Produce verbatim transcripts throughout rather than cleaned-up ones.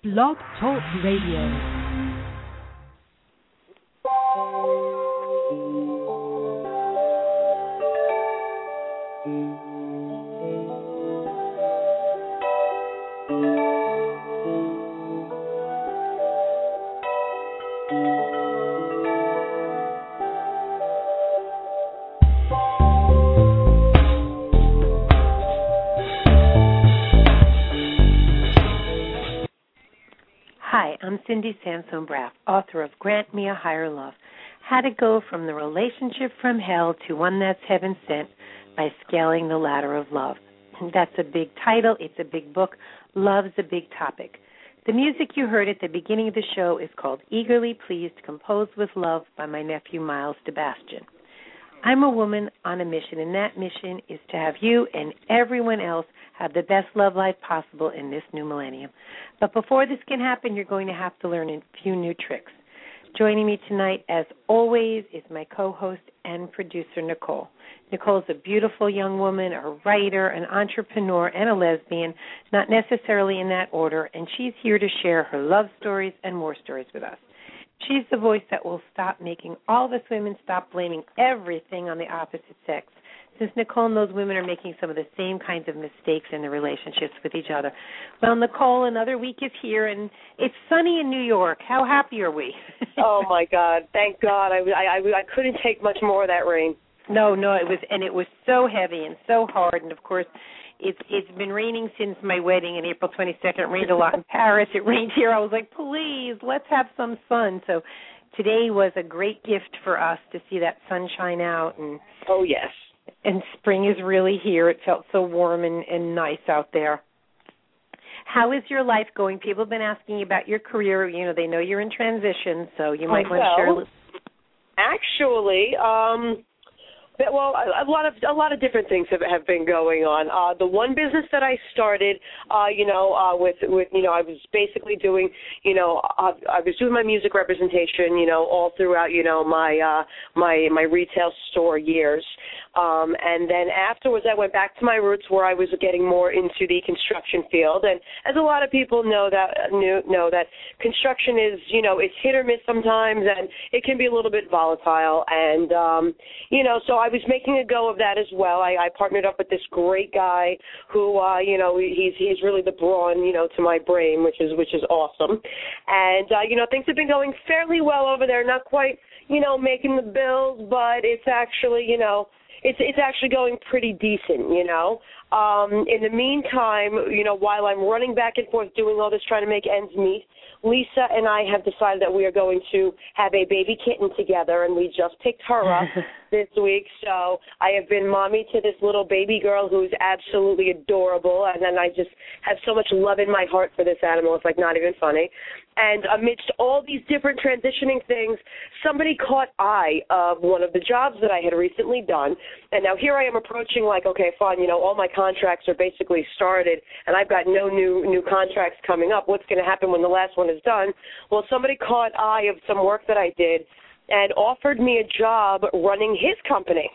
Blog Talk Radio. Hi, I'm Cindy Sansone Braff, author of Grant Me a Higher Love, How to Go from the Relationship from Hell to One That's Heaven Sent by Scaling the Ladder of Love. That's a big title. It's a big book. Love's a big topic. The music you heard at the beginning of the show is called Eagerly Pleased, Composed with Love by my nephew, Miles Sebastian. I'm a woman on a mission, and that mission is to have you and everyone else have the best love life possible in this new millennium. But before this can happen, you're going to have to learn a few new tricks. Joining me tonight, as always, is my co-host and producer, Nicole. Nicole's a beautiful young woman, a writer, an entrepreneur, and a lesbian, not necessarily in that order, and she's here to share her love stories and more stories with us. She's the voice that will stop making all of us women stop blaming everything on the opposite sex, since Nicole knows women are making some of the same kinds of mistakes in their relationships with each other. Well, Nicole, another week is here, and it's sunny in New York. How happy are we? Oh, my God. Thank God. I, I, I couldn't take much more of that rain. No, no, it was, and it was so heavy and so hard, and, of course, It's it's been raining since my wedding on April twenty-second. It rained a lot in Paris. It rained here. I was like, please, let's have some sun. So today was a great gift for us to see that sunshine out. And oh, yes. And spring is really here. It felt so warm and, and nice out there. How is your life going? People have been asking you about your career. You know, they know you're in transition, so you might oh, want to share a little. Actually, um... Well, a lot of a lot of different things have, have been going on. Uh, the one business that I started, uh, you know, uh, with with you know, I was basically doing, you know, uh, I was doing my music representation, you know, all throughout, you know, my uh, my my retail store years. Um, and then afterwards, I went back to my roots where I was getting more into the construction field. And as a lot of people know that knew, know that construction is, you know, it's hit or miss sometimes, and it can be a little bit volatile. And um, you know, so I was making a go of that as well. I, I partnered up with this great guy who, uh, you know, he's he's really the brawn, you know, to my brain, which is which is awesome. And uh, you know, things have been going fairly well over there. Not quite, you know, making the bills, but it's actually, you know. It's it's actually going pretty decent, you know. Um, in the meantime, you know, while I'm running back and forth doing all this, trying to make ends meet, Lisa and I have decided that we are going to have a baby kitten together, and we just picked her up this week. So I have been mommy to this little baby girl who's absolutely adorable, and then I just have so much love in my heart for this animal. It's like not even funny. And amidst all these different transitioning things, somebody caught eye of one of the jobs that I had recently done. And now here I am approaching like, okay, fine, you know, all my contracts are basically started, and I've got no new new contracts coming up. What's going to happen when the last one is done? Well, somebody caught eye of some work that I did and offered me a job running his company.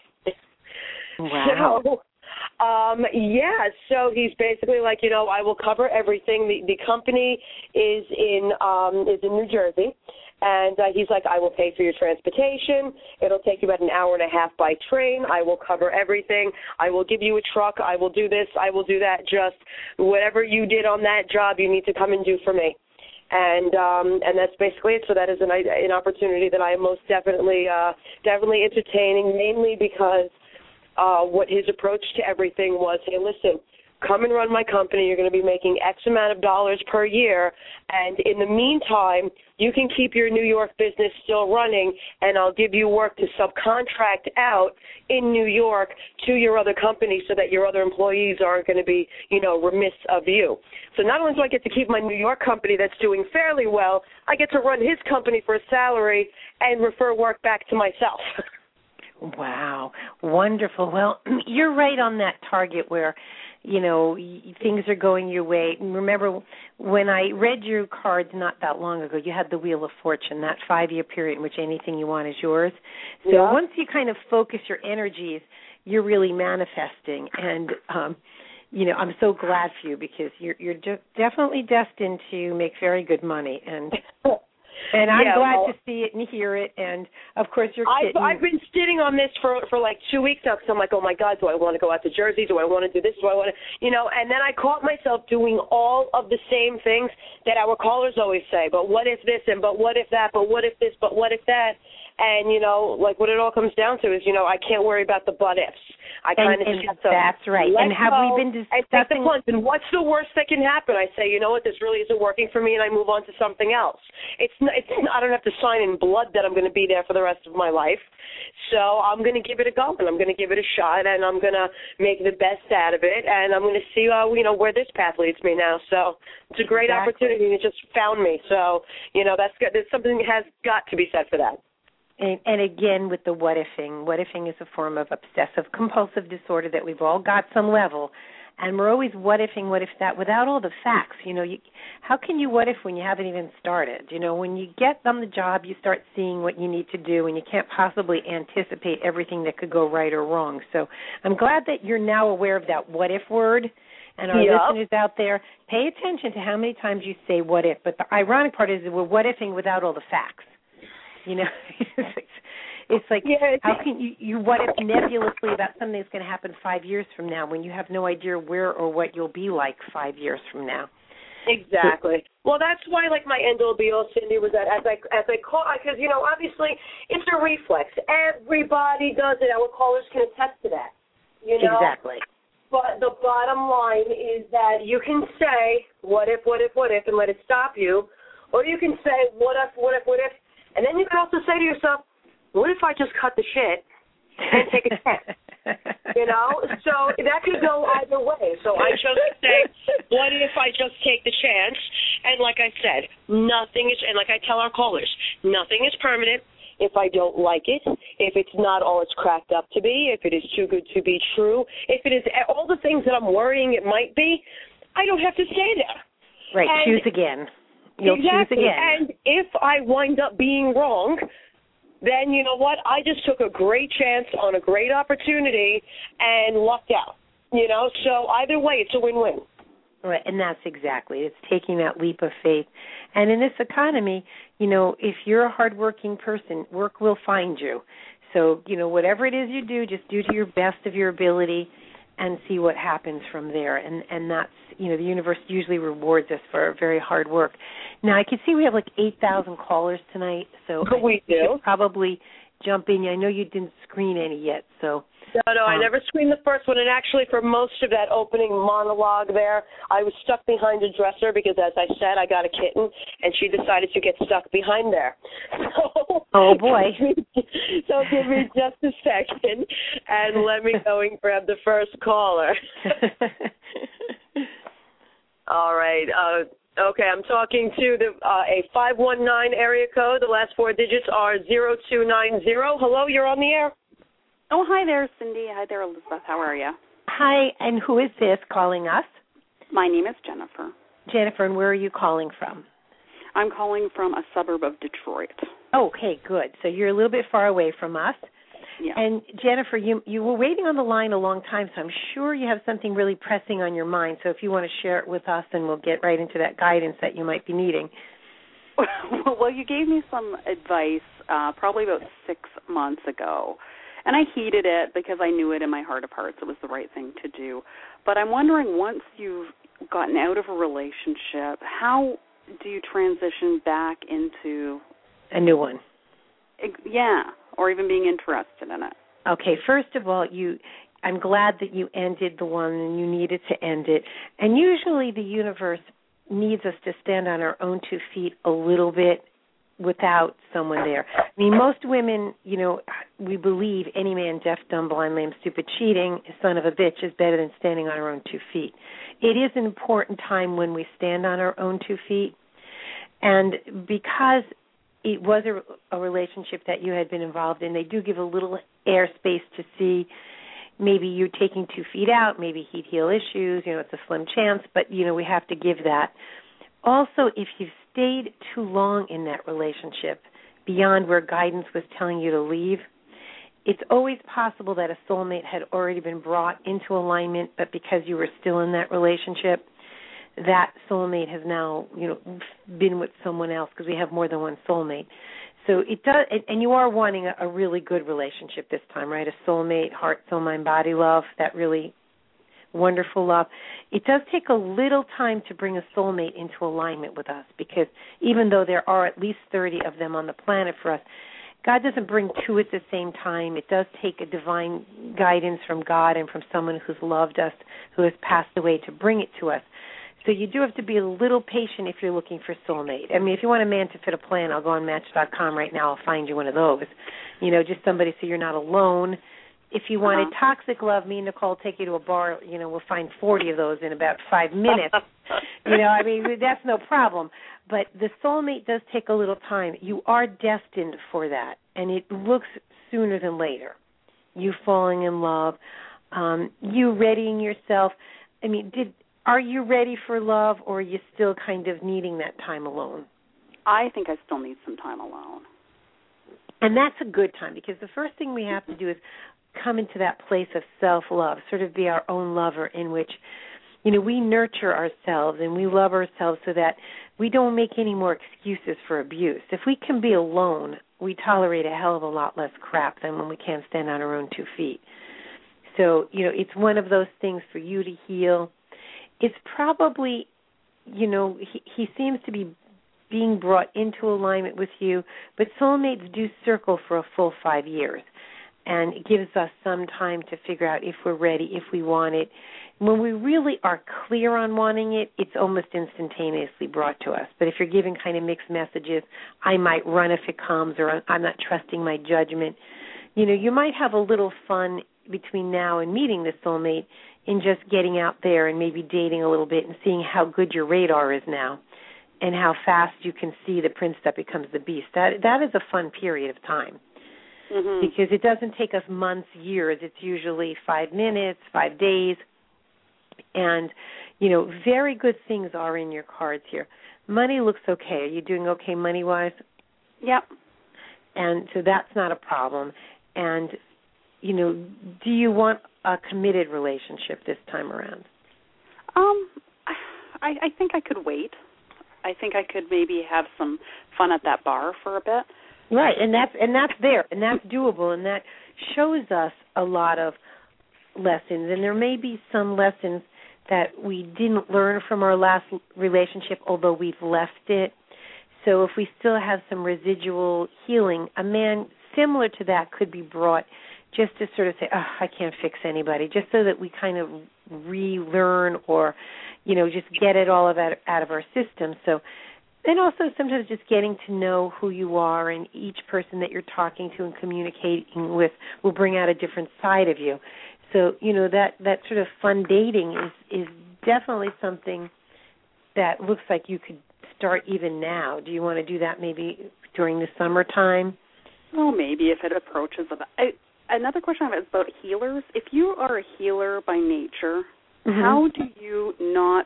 Wow. So, Um, yeah, so he's basically like, you know, I will cover everything. The, the company is in um, is in New Jersey, and uh, he's like, I will pay for your transportation. It'll take you about an hour and a half by train. I will cover everything. I will give you a truck. I will do this. I will do that. Just whatever you did on that job, you need to come and do for me. And um, and that's basically it. So that is an, an opportunity that I am most definitely uh, definitely entertaining, mainly because Uh, what his approach to everything was, hey, listen, come and run my company. You're going to be making X amount of dollars per year, and in the meantime, you can keep your New York business still running, and I'll give you work to subcontract out in New York to your other company so that your other employees aren't going to be, you know, remiss of you. So not only do I get to keep my New York company that's doing fairly well, I get to run his company for a salary and refer work back to myself. Wow, wonderful. Well, you're right on that target where, you know, things are going your way. Remember, when I read your cards not that long ago, you had the Wheel of Fortune, that five-year period in which anything you want is yours. So yeah. Once you kind of focus your energies, you're really manifesting. And um, you know, I'm so glad for you because you're you're de- definitely destined to make very good money, and and I'm yeah, glad well, to see it and hear it. And of course, your I've kitten. I've been sitting on this for for like two weeks now because I'm like, oh my God, do I want to go out to Jersey? Do I want to do this? Do I want to, you know? And then I caught myself doing all of the same things that our callers always say. But what if this? And but what if that? But what if this? But what if that? And, you know, like what it all comes down to is, you know, I can't worry about the but ifs. I kind of just have to that's right. let And have go we been and take the discussing? plunge. And what's the worst that can happen? I say, you know what, this really isn't working for me, and I move on to something else. It's not, it's not, I don't have to sign in blood that I'm going to be there for the rest of my life. So I'm going to give it a go, and I'm going to give it a shot, and I'm going to make the best out of it, and I'm going to see, uh, you know, where this path leads me now. So it's a great Exactly. opportunity, and it just found me. So, you know, that's good. There's something that has got to be said for that. And, and again, with the what ifing, what ifing is a form of obsessive compulsive disorder that we've all got some level, and we're always what ifing, what if that, without all the facts. You know, you, how can you what if when you haven't even started? You know, when you get on the job, you start seeing what you need to do, and you can't possibly anticipate everything that could go right or wrong. So I'm glad that you're now aware of that what if word. And our yep. listeners out there, pay attention to how many times you say what if. But the ironic part is that we're what ifing without all the facts. You know, it's like, yeah. how can you, you what if nebulously about something that's going to happen five years from now when you have no idea where or what you'll be like five years from now? Exactly. Well, that's why, like, my end all be all, Cindy, was that as I as I call, because, you know, obviously it's a reflex. Everybody does it. Our callers can attest to that. You know? Exactly. But the bottom line is that you can say, what if, what if, what if, and let it stop you. Or you can say, what if, what if, what if. And then you can also say to yourself, what if I just cut the shit and take a chance? You know? So that could go either way. So I chose to say, what if I just take the chance? And like I said, nothing is, and like I tell our callers, nothing is permanent. If I don't like it, if it's not all it's cracked up to be, if it is too good to be true, if it is all the things that I'm worrying it might be, I don't have to stay there. Right, and choose again. You'll exactly. choose again. And if I wind up being wrong, then you know what? I just took a great chance on a great opportunity and lucked out. You know, so either way, it's a win-win. Right, and that's exactly. It's taking that leap of faith. And in this economy, you know, if you're a hardworking person, work will find you. So, you know, whatever it is you do, just do to your best of your ability and see what happens from there. And and that's, you know, the universe usually rewards us for very hard work. Now, I can see we have like eight thousand callers tonight, so we do. Probably jump in. I know you didn't screen any yet, so. No, no, um, I never screened the first one, and actually for most of that opening monologue there, I was stuck behind a dresser because, as I said, I got a kitten, and she decided to get stuck behind there. So, oh, boy. So give me just a second, and let me go and grab the first caller. All right. Uh, okay, I'm talking to the uh, a five one nine area code. The last four digits are zero two nine zero. Hello, you're on the air. Oh, hi there, Cindy. Hi there, Elizabeth. How are you? Hi, and who is this calling us? My name is Jennifer. Jennifer, and where are you calling from? I'm calling from a suburb of Detroit. Okay, good. So you're a little bit far away from us. Yeah. And Jennifer, you you were waiting on the line a long time, so I'm sure you have something really pressing on your mind. So if you want to share it with us, and we'll get right into that guidance that you might be needing. Well, you gave me some advice uh, probably about six months ago. And I heeded it because I knew it in my heart of hearts it was the right thing to do. But I'm wondering, once you've gotten out of a relationship, how do you transition back into a new one? Yeah, or even being interested in it. Okay, first of all, you I'm glad that you ended the one and you needed to end it. And usually the universe needs us to stand on our own two feet a little bit without someone there. I mean, most women, you know, we believe any man, deaf, dumb, blind, lame, stupid, cheating, son of a bitch, is better than standing on our own two feet. It is an important time when we stand on our own two feet. And because it was a, a relationship that you had been involved in, they do give a little airspace to see maybe you're taking two feet out, maybe he'd heal issues, you know, it's a slim chance, but, you know, we have to give that. Also, if you've stayed too long in that relationship, beyond where guidance was telling you to leave, it's always possible that a soulmate had already been brought into alignment, but because you were still in that relationship, that soulmate has now, you know, been with someone else, because we have more than one soulmate. So it does, and you are wanting a, a really good relationship this time, right? A soulmate, heart, soul, mind, body love, that really wonderful love. It does take a little time to bring a soulmate into alignment with us, because even though there are at least thirty of them on the planet for us, God doesn't bring two at the same time. It does take a divine guidance from God and from someone who's loved us, who has passed away, to bring it to us. So you do have to be a little patient if you're looking for soulmate. I mean, if you want a man to fit a plan, I'll go on Match dot com right now. I'll find you one of those. You know, just somebody so you're not alone. If you wanted uh-huh. toxic love, me and Nicole take you to a bar. You know, we'll find forty of those in about five minutes. You know, I mean, that's no problem. But the soulmate does take a little time. You are destined for that, and it looks sooner than later. You falling in love, um, you readying yourself. I mean, did are you ready for love, or are you still kind of needing that time alone? I think I still need some time alone. And that's a good time, because the first thing we have to do is come into that place of self-love, sort of be our own lover, in which, you know, we nurture ourselves and we love ourselves so that we don't make any more excuses for abuse. If we can be alone, we tolerate a hell of a lot less crap than when we can't stand on our own two feet. So, you know, it's one of those things for you to heal. It's probably, you know, he, he seems to be being brought into alignment with you, but soulmates do circle for a full five years. And it gives us some time to figure out if we're ready, if we want it. When we really are clear on wanting it, it's almost instantaneously brought to us. But if you're giving kind of mixed messages, I might run if it comes, or I'm not trusting my judgment, you know, you might have a little fun between now and meeting the soulmate in just getting out there and maybe dating a little bit and seeing how good your radar is now and how fast you can see the prince that becomes the beast. That that is a fun period of time. Mm-hmm. Because it doesn't take us months, years. It's usually five minutes, five days. And, you know, very good things are in your cards here. Money looks okay. Are you doing okay money-wise? Yep. And so that's not a problem. And, you know, do you want a committed relationship this time around? Um, I, I think I could wait. I think I could maybe have some fun at that bar for a bit. Right, and that's and that's there, and that's doable, and that shows us a lot of lessons. And there may be some lessons that we didn't learn from our last relationship, although we've left it. So if we still have some residual healing, a man similar to that could be brought just to sort of say, oh, I can't fix anybody, just so that we kind of relearn or, you know, just get it all of out, out of our system. So then also sometimes just getting to know who you are, and each person that you're talking to and communicating with will bring out a different side of you. So, you know, that, that sort of fun dating is, is definitely something that looks like you could start even now. Do you want to do that maybe during the summertime? Well, maybe if it approaches. About, I, another question I have is about healers. If you are a healer by nature, mm-hmm. how do you not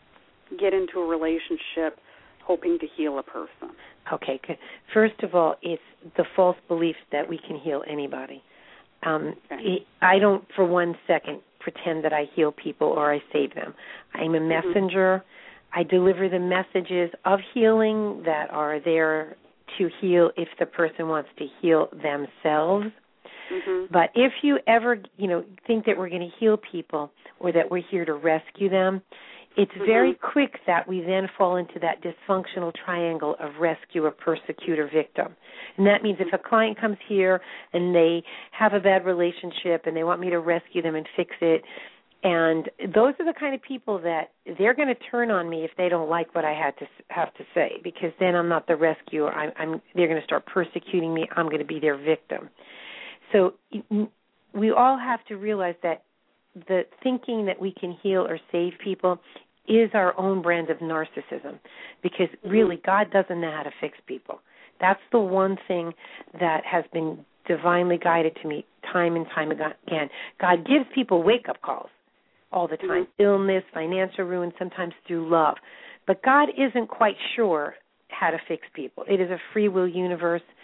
get into a relationship hoping to heal a person? Okay, good. First of all, it's the false belief that we can heal anybody. Um, okay. I don't for one second pretend that I heal people or I save them. I'm a messenger. Mm-hmm. I deliver the messages of healing that are there to heal if the person wants to heal themselves. Mm-hmm. But if you ever, you know, think that we're going to heal people or that we're here to rescue them, it's mm-hmm. very quick that we then fall into that dysfunctional triangle of rescuer, persecutor, victim. And that means if a client comes here and they have a bad relationship and they want me to rescue them and fix it, and those are the kind of people that they're going to turn on me if they don't like what I had to have to say, because then I'm not the rescuer. I'm, I'm they're going to start persecuting me. I'm going to be their victim. So we all have to realize that the thinking that we can heal or save people is our own brand of narcissism, because really God doesn't know how to fix people. That's the one thing that has been divinely guided to me time and time again. God gives people wake-up calls all the time, mm-hmm. illness, financial ruin, sometimes through love. But God isn't quite sure how to fix people. It is a free will universe.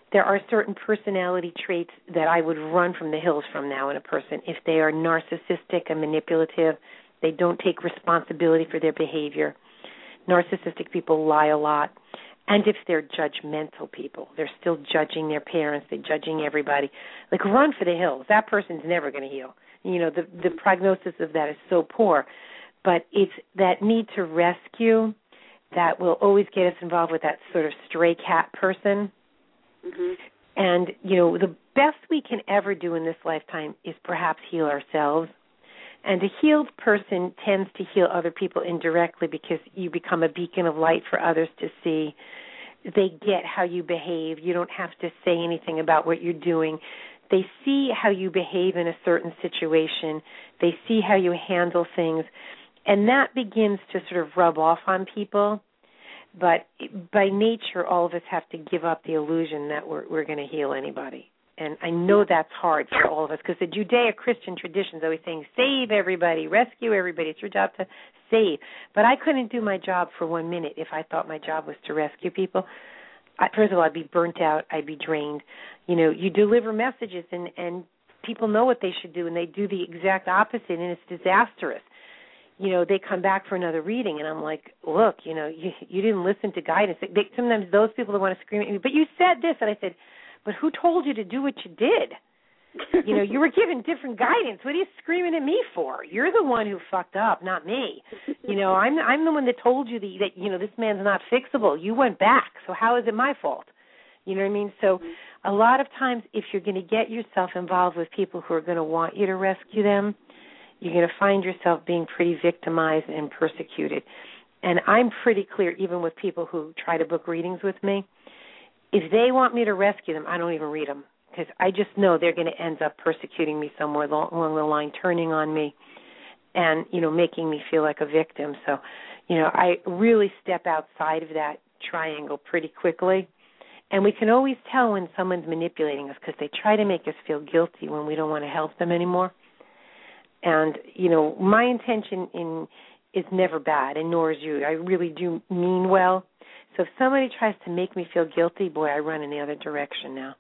there are certain personality traits that I would run from the hills from now in a person. If they are narcissistic and manipulative, they don't take responsibility for their behavior. Narcissistic people lie a lot. And if they're judgmental people, they're still judging their parents, they're judging everybody. Like, run for the hills. That person's never going to heal. You know, the, the prognosis of that is so poor. But it's that need to rescue that will always get us involved with that sort of stray cat person. Mm-hmm. And, you know, the best we can ever do in this lifetime is perhaps heal ourselves. And a healed person tends to heal other people indirectly because you become a beacon of light for others to see. They get how you behave. You don't have to say anything about what you're doing. They see how you behave in a certain situation. They see how you handle things. And that begins to sort of rub off on people. But by nature, all of us have to give up the illusion that we're, we're going to heal anybody. And I know that's hard for all of us because the Judeo-Christian tradition is always saying, save everybody, rescue everybody. It's your job to save. But I couldn't do my job for one minute if I thought my job was to rescue people. I, first of all, I'd be burnt out. I'd be drained. You know, you deliver messages and, and people know what they should do, and they do the exact opposite, and it's disastrous. You know, they come back for another reading, and I'm like, look, you know, you, you didn't listen to guidance. They, sometimes those people that want to scream at me, but you said this, and I said, but who told you to do what you did? You know, you were given different guidance. What are you screaming at me for? You're the one who fucked up, not me. You know, I'm I'm the one that told you that, that you know, this man's not fixable. You went back, so how is it my fault? You know what I mean? So a lot of times if you're going to get yourself involved with people who are going to want you to rescue them, you're going to find yourself being pretty victimized and persecuted. And I'm pretty clear, even with people who try to book readings with me, if they want me to rescue them, I don't even read them because I just know they're going to end up persecuting me somewhere along the line, turning on me and, you know, making me feel like a victim. So, you know, I really step outside of that triangle pretty quickly. And we can always tell when someone's manipulating us because they try to make us feel guilty when we don't want to help them anymore. And, you know, my intention in is never bad, and nor is you. I really do mean well. So if somebody tries to make me feel guilty, boy, I run in the other direction now.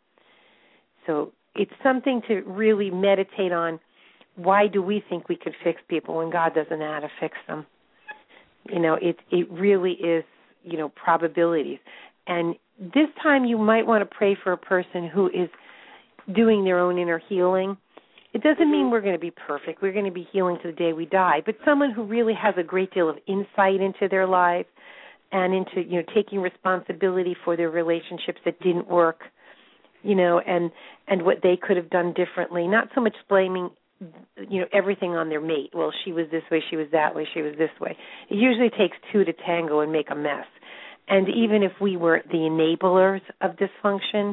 So it's something to really meditate on. Why do we think we could fix people when God doesn't know how to fix them? You know, it it really is, you know, probabilities. And this time you might want to pray for a person who is doing their own inner healing. It doesn't mean we're going to be perfect. We're going to be healing to the day we die. But someone who really has a great deal of insight into their lives and into, you know, taking responsibility for their relationships that didn't work, you know, and and what they could have done differently. Not so much blaming, you know, everything on their mate. Well, she was this way, she was that way, she was this way. It usually takes two to tango and make a mess. And even if we were the enablers of dysfunction,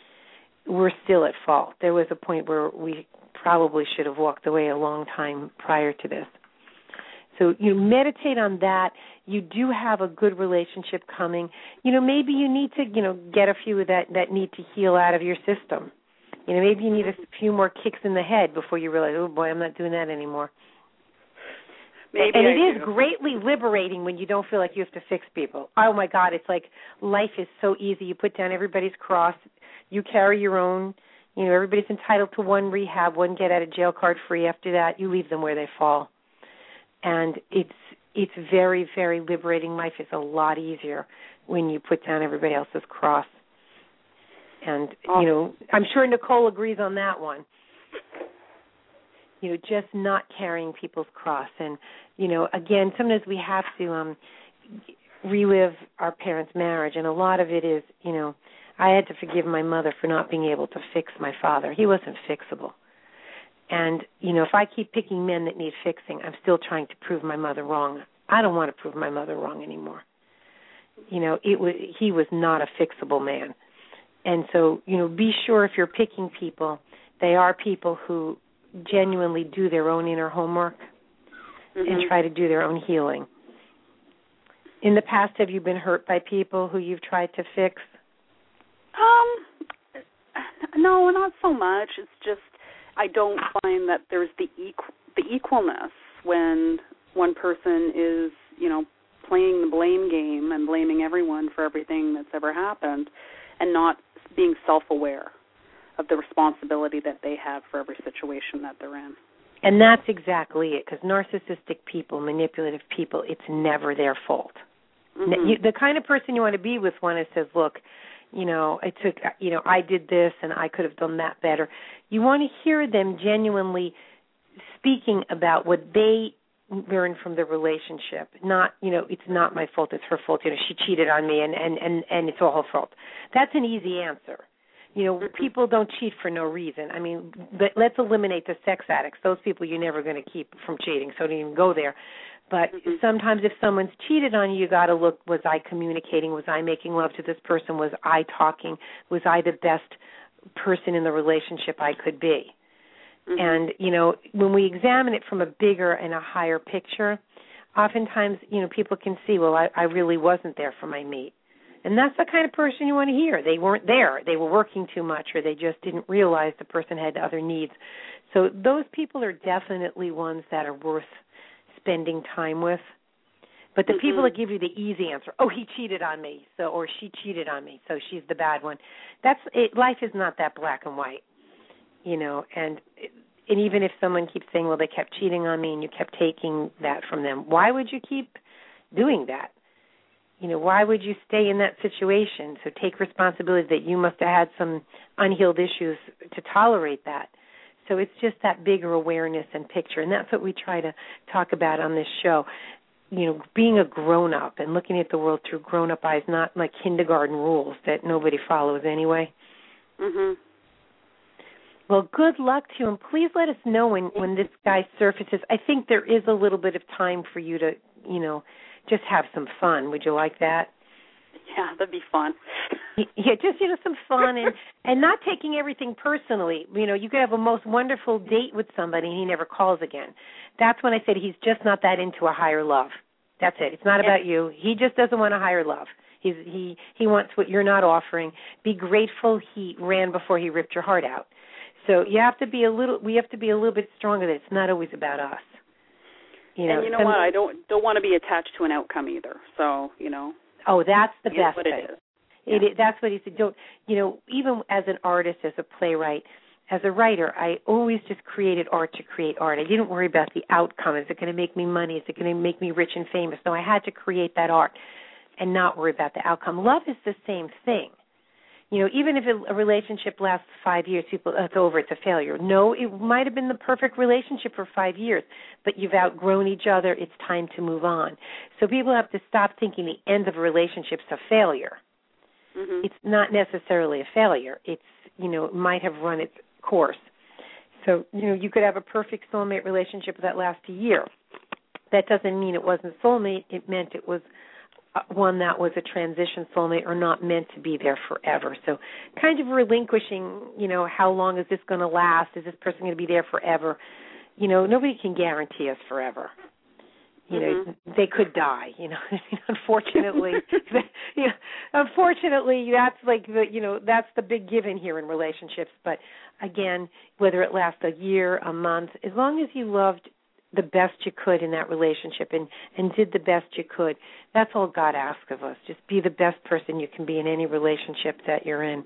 we're still at fault. There was a point where we probably should have walked away a long time prior to this. So you meditate on that. You do have a good relationship coming. You know, maybe you need to, you know, get a few of that, that need to heal out of your system. You know, maybe you need a few more kicks in the head before you realize, oh, boy, I'm not doing that anymore. Maybe and I it is do. greatly liberating when you don't feel like you have to fix people. Oh, my God, it's like life is so easy. You put down everybody's cross. You carry your own. You know, everybody's entitled to one rehab, one get-out-of-jail card free. After that, you leave them where they fall. And it's it's very, very liberating. Life is a lot easier when you put down everybody else's cross. And, you know, I'm sure Nicole agrees on that one. You know, just not carrying people's cross. And, you know, again, sometimes we have to um, relive our parents' marriage, and a lot of it is, you know, I had to forgive my mother for not being able to fix my father. He wasn't fixable. And, you know, if I keep picking men that need fixing, I'm still trying to prove my mother wrong. I don't want to prove my mother wrong anymore. You know, it was, he was not a fixable man. And so, you know, be sure if you're picking people, they are people who genuinely do their own inner homework mm-hmm. and try to do their own healing. In the past, have you been hurt by people who you've tried to fix? Um, no, not so much. It's just I don't find that there's the equ- the equalness when one person is, you know, playing the blame game and blaming everyone for everything that's ever happened and not being self-aware of the responsibility that they have for every situation that they're in. And that's exactly it, because narcissistic people, manipulative people, it's never their fault. Mm-hmm. You, the kind of person you want to be with one that says, look, you know, I took, you know, I did this and I could have done that better. You want to hear them genuinely speaking about what they learned from the relationship. Not, you know, it's not my fault, it's her fault. You know, she cheated on me and, and, and, and it's all her fault. That's an easy answer. You know, mm-hmm. people don't cheat for no reason. I mean, let's eliminate the sex addicts. Those people you're never going to keep from cheating, so don't even go there. But mm-hmm. sometimes if someone's cheated on you, you got to look, was I communicating? Was I making love to this person? Was I talking? Was I the best person in the relationship I could be? Mm-hmm. And, you know, when we examine it from a bigger and a higher picture, oftentimes, you know, people can see, well, I, I really wasn't there for my mate. And that's the kind of person you want to hear. They weren't there. They were working too much, or they just didn't realize the person had other needs. So those people are definitely ones that are worth spending time with. But the mm-hmm. people that give you the easy answer, oh, he cheated on me, so or she cheated on me, so she's the bad one. That's it. Life is not that black and white, you know. And and even if someone keeps saying, well, they kept cheating on me, and you kept taking that from them, why would you keep doing that? You know, why would you stay in that situation? So take responsibility that you must have had some unhealed issues to tolerate that. So it's just that bigger awareness and picture, and that's what we try to talk about on this show. You know, being a grown-up and looking at the world through grown-up eyes, not like kindergarten rules that nobody follows anyway. Mhm. Well, good luck to you, and please let us know when, when this guy surfaces. I think there is a little bit of time for you to, you know, just have some fun. Would you like that? Yeah, that'd be fun. Yeah, just, you know, some fun and, and not taking everything personally. You know, you could have a most wonderful date with somebody and he never calls again. That's when I said he's just not that into a higher love. That's it. It's not about you. He just doesn't want a higher love. He's, he he wants what you're not offering. Be grateful he ran before he ripped your heart out. So you have to be a little. We have to be a little bit stronger. That it's not always about us. You know, and you know some, what? I don't don't want to be attached to an outcome either. So you know. Oh, that's the best what thing. It is. It, it, that's what he said. Don't, you know, even as an artist, as a playwright, as a writer, I always just created art to create art. I didn't worry about the outcome. Is it going to make me money? Is it going to make me rich and famous? No, I had to create that art and not worry about the outcome. Love is the same thing. You know, even if a relationship lasts five years, people, oh, it's over, it's a failure. No, it might have been the perfect relationship for five years, but you've outgrown each other. It's time to move on. So people have to stop thinking the end of a relationship is a failure. Mm-hmm. It's not necessarily a failure. It's, you know, it might have run its course. So, you know, you could have a perfect soulmate relationship that lasts a year. That doesn't mean it wasn't soulmate. It meant it was one that was a transition soulmate or not meant to be there forever. So kind of relinquishing, you know, how long is this going to last? Is this person going to be there forever? You know, nobody can guarantee us forever. You know, mm-hmm. they could die, you know. unfortunately, you know, unfortunately, that's like the, you know, that's the big given here in relationships. But again, whether it lasts a year, a month, as long as you loved the best you could in that relationship and, and did the best you could, that's all God asks of us. Just be the best person you can be in any relationship that you're in.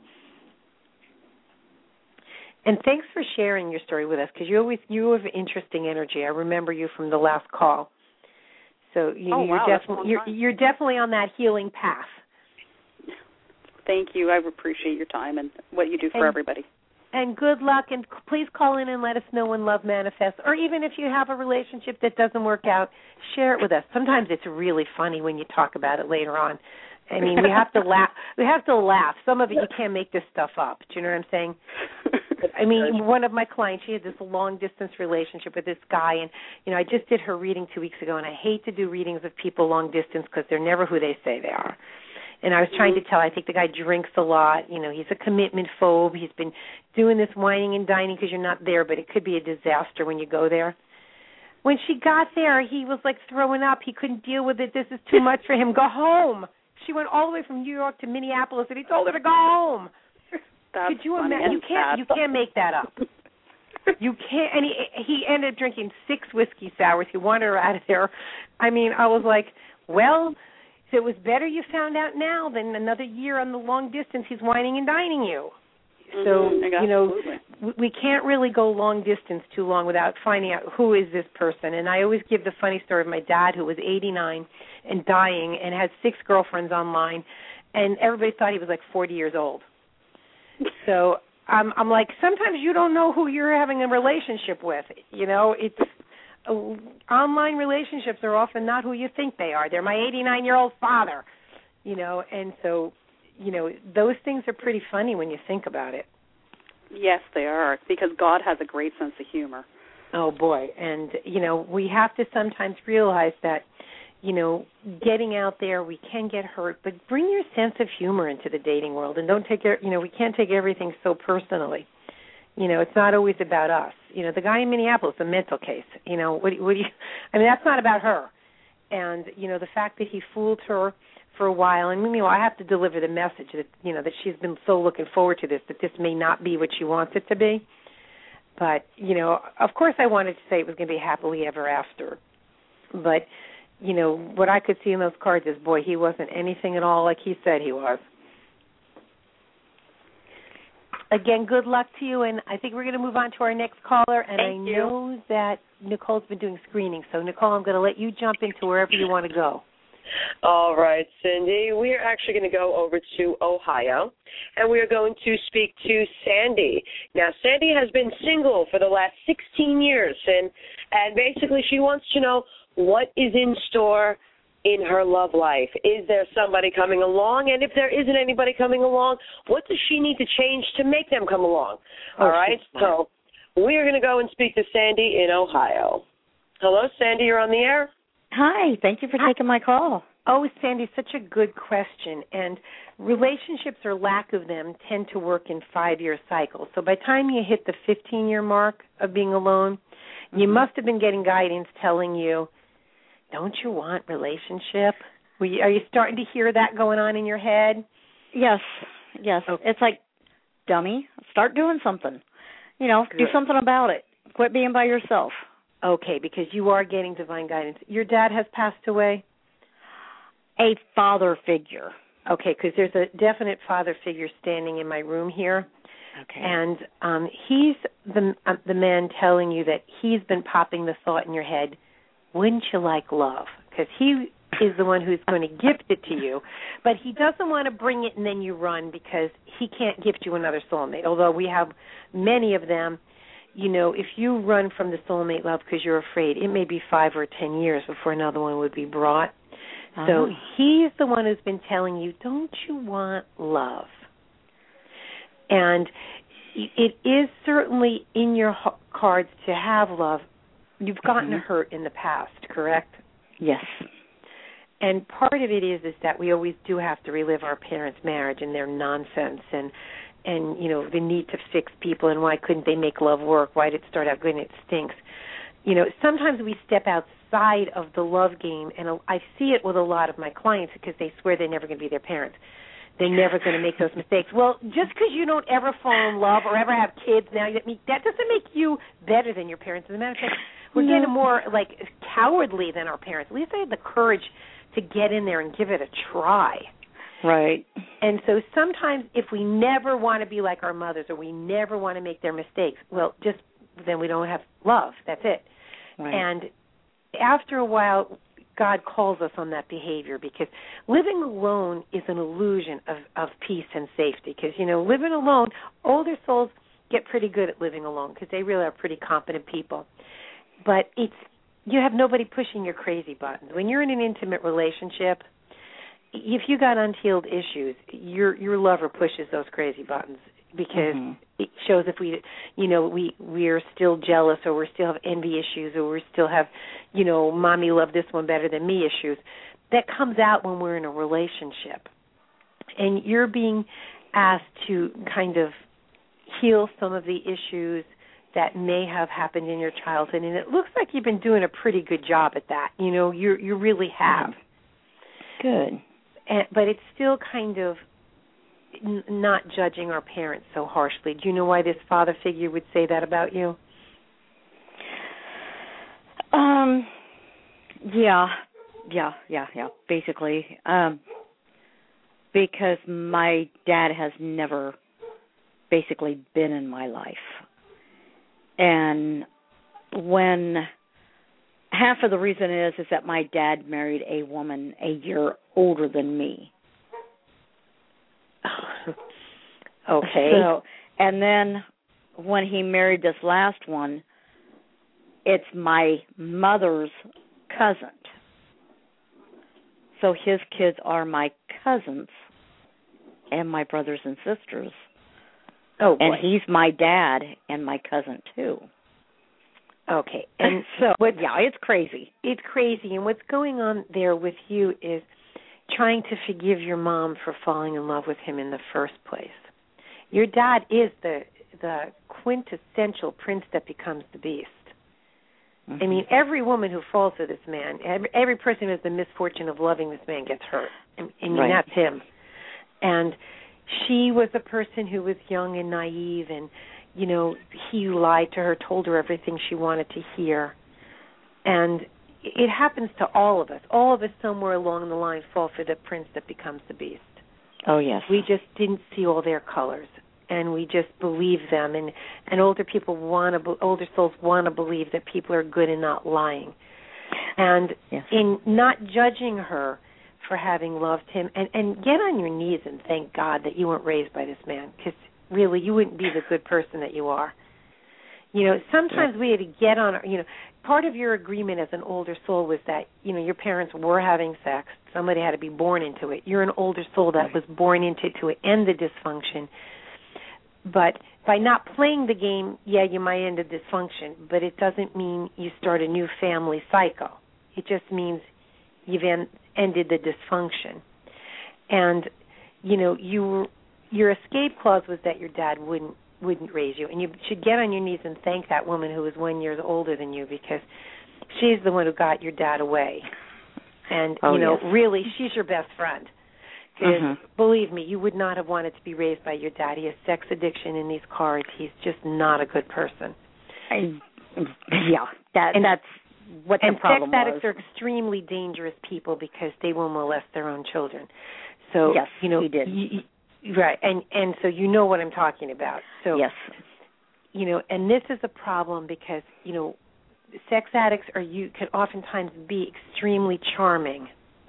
And thanks for sharing your story with us, because you always you have interesting energy. I remember you from the last call. So you, oh, you're wow, definitely you're, you're definitely on that healing path. Thank you. I appreciate your time and what you do for and, everybody. And good luck. And please call in and let us know when love manifests. Or even if you have a relationship that doesn't work out, share it with us. Sometimes it's really funny when you talk about it later on. I mean, we have to laugh. We have to laugh. Some of it you can't make this stuff up. Do you know what I'm saying? I mean, one of my clients, she had this long-distance relationship with this guy, and, you know, I just did her reading two weeks ago, and I hate to do readings of people long-distance because they're never who they say they are. And I was trying to tell, I think the guy drinks a lot. You know, he's a commitment phobe. He's been doing this whining and dining because you're not there, but it could be a disaster when you go there. When she got there, he was, like, throwing up. He couldn't deal with it. This is too much for him. Go home. She went all the way from New York to Minneapolis, and he told her to go home. That's Could you funny imagine? You can't. You can't make that up. You can't. And he he ended up drinking six whiskey sours. He wanted her out of there. I mean, I was like, well, So it was better you found out now than another year on the long distance he's whining and dining you. So, mm-hmm. you know, we can't really go long distance too long without finding out who is this person. And I always give the funny story of my dad, who was eighty-nine and dying and had six girlfriends online, and everybody thought he was like forty years old. So I'm, I'm like, sometimes you don't know who you're having a relationship with. You know, it's uh, online relationships are often not who you think they are. They're my eighty-nine-year-old father, you know, and so, you know, those things are pretty funny when you think about it. Yes, they are, because God has a great sense of humor. Oh, boy. And, you know, we have to sometimes realize that, you know, getting out there, we can get hurt, but bring your sense of humor into the dating world, and don't take, you know, we can't take everything so personally. You know, it's not always about us. You know, the guy in Minneapolis, a mental case. You know, what, what do you, I mean, that's not about her. And, you know, the fact that he fooled her for a while, and, you know, I have to deliver the message that, you know, that she's been so looking forward to this, that this may not be what she wants it to be. But, you know, of course I wanted to say it was going to be happily ever after. But, you know, what I could see in those cards is, boy, he wasn't anything at all like he said he was. Again, good luck to you, and I think we're going to move on to our next caller. And Thank I you. know that Nicole's been doing screening. So, Nicole, I'm going to let you jump into wherever you want to go. All right, Cindy. We are actually going to go over to Ohio, and we are going to speak to Sandy. Now, Sandy has been single for the last sixteen years, and, and basically she wants to know what is in store in her love life. Is there somebody coming along? And if there isn't anybody coming along, what does she need to change to make them come along? All oh, right, so we are going to go and speak to Sandy in Ohio. Hello, Sandy, you're on the air. Hi, thank you for taking my call. Oh, Sandy, such a good question. And relationships or lack of them tend to work in five-year cycles. So by the time you hit the fifteen-year mark of being alone, mm-hmm. you must have been getting guidance telling you, don't you want relationship? Are you, are you starting to hear that going on in your head? Yes, yes. Okay. It's like, dummy, start doing something. You know, good. Do something about it. Quit being by yourself. Okay, because you are getting divine guidance. Your dad has passed away? A father figure. Okay, because there's a definite father figure standing in my room here. Okay. And um, he's the uh, the man telling you that he's been popping the thought in your head, wouldn't you like love? Because he is the one who's going to gift it to you. But he doesn't want to bring it and then you run, because he can't gift you another soulmate, although we have many of them. You know, if you run from the soulmate love because you're afraid, it may be five or ten years before another one would be brought. Uh-huh. So he's the one who's been telling you, don't you want love? And it is certainly in your cards to have love. You've gotten mm-hmm. hurt in the past, correct? Yes. And part of it is is that we always do have to relive our parents' marriage and their nonsense and, and you know, the need to fix people and why couldn't they make love work? Why did it start out good and it stinks? You know, sometimes we step outside of the love game, and I see it with a lot of my clients because they swear they're never going to be their parents. They're never going to make those mistakes. Well, just because you don't ever fall in love or ever have kids now, that doesn't make you better than your parents. As a matter of fact, we're no. getting more, like, cowardly than our parents. At least I had the courage to get in there and give it a try. Right. And so sometimes if we never want to be like our mothers or we never want to make their mistakes, well, just then we don't have love. That's it. Right. And after a while, God calls us on that behavior, because living alone is an illusion of, of peace and safety. Because, you know, living alone, older souls get pretty good at living alone because they really are pretty competent people. But it's you have nobody pushing your crazy buttons. When you're in an intimate relationship, if you got unhealed issues, your your lover pushes those crazy buttons, because mm-hmm. it shows if we, you know, we we're still jealous, or we still have envy issues, or we still have, you know, mommy loved this one better than me issues. That comes out when we're in a relationship, and you're being asked to kind of heal some of the issues that may have happened in your childhood, and it looks like you've been doing a pretty good job at that. You know, you you really have. Good. And, but it's still kind of n- not judging our parents so harshly. Do you know why this father figure would say that about you? Um, yeah, Yeah, yeah, yeah. Basically, um, because my dad has never basically been in my life, and when half of the reason is is that my dad married a woman a year older than me. Okay. So, and then when he married this last one, it's my mother's cousin. So his kids are my cousins and my brothers and sisters. Oh, boy. And he's my dad and my cousin, too. Okay. And so, what, yeah, it's crazy. It's crazy. And what's going on there with you is trying to forgive your mom for falling in love with him in the first place. Your dad is the the quintessential prince that becomes the beast. Mm-hmm. I mean, every woman who falls for this man, every, every person who has the misfortune of loving this man gets hurt. And, and right. that's him. And she was a person who was young and naive, and, you know, he lied to her, told her everything she wanted to hear. And it happens to all of us. All of us somewhere along the line fall for the prince that becomes the beast. Oh, yes. We just didn't see all their colors, and we just believe them. And, and older people want to, older souls want to believe that people are good and not lying. And yes. in not judging her for having loved him, and, and get on your knees and thank God that you weren't raised by this man, because really you wouldn't be the good person that you are. You know, sometimes yeah. we had to get on, our, you know, part of your agreement as an older soul was that, you know, your parents were having sex. Somebody had to be born into it. You're an older soul that was born into it to end the dysfunction. But by not playing the game, yeah, you might end a dysfunction, but it doesn't mean you start a new family cycle. It just means you've en- ended the dysfunction. And, you know, you your escape clause was that your dad wouldn't wouldn't raise you, and you should get on your knees and thank that woman who was one year older than you, because she's the one who got your dad away. And, oh, you know, yes. really, she's your best friend. Because, mm-hmm. believe me, you would not have wanted to be raised by your dad. He has sex addiction in these cards. He's just not a good person. I, yeah, that, and, that's what the and problem sex addicts was. are extremely dangerous people because they will molest their own children. So, yes, you know, he did. You, right, and and so you know what I'm talking about. So, yes. You know, and this is a problem because, you know, sex addicts are you can oftentimes be extremely charming,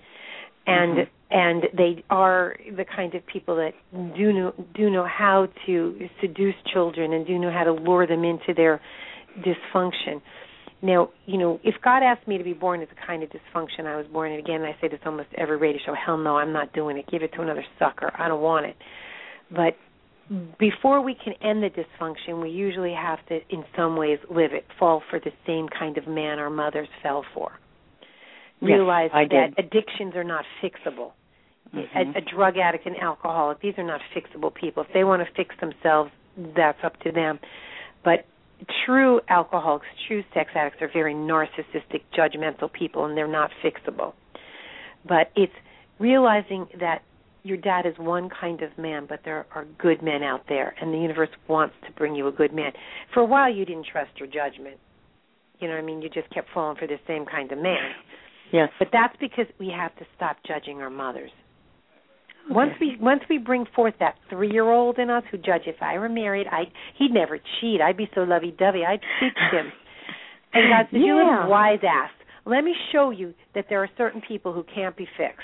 and mm-hmm. and they are the kind of people that do know do know how to seduce children and do know how to lure them into their dysfunction. Now, you know, if God asked me to be born as a kind of dysfunction I was born in, again, I say this almost every radio show, hell no, I'm not doing it. Give it to another sucker. I don't want it. But before we can end the dysfunction, we usually have to, in some ways, live it, fall for the same kind of man our mothers fell for. Yes, Realize I that did. addictions are not fixable. Mm-hmm. A, a drug addict, an alcoholic, these are not fixable people. If they want to fix themselves, that's up to them. But true alcoholics, true sex addicts are very narcissistic, judgmental people, and they're not fixable. But it's realizing that your dad is one kind of man, but there are good men out there, and the universe wants to bring you a good man. For a while, you didn't trust your judgment. You know what I mean? You just kept falling for the same kind of man. Yes. But that's because we have to stop judging our mothers. Okay. Once we once we bring forth that three-year-old in us who judge, if I were married, I he'd never cheat. I'd be so lovey-dovey. I'd fix him. And God says, yeah. you little wise ass, let me show you that there are certain people who can't be fixed.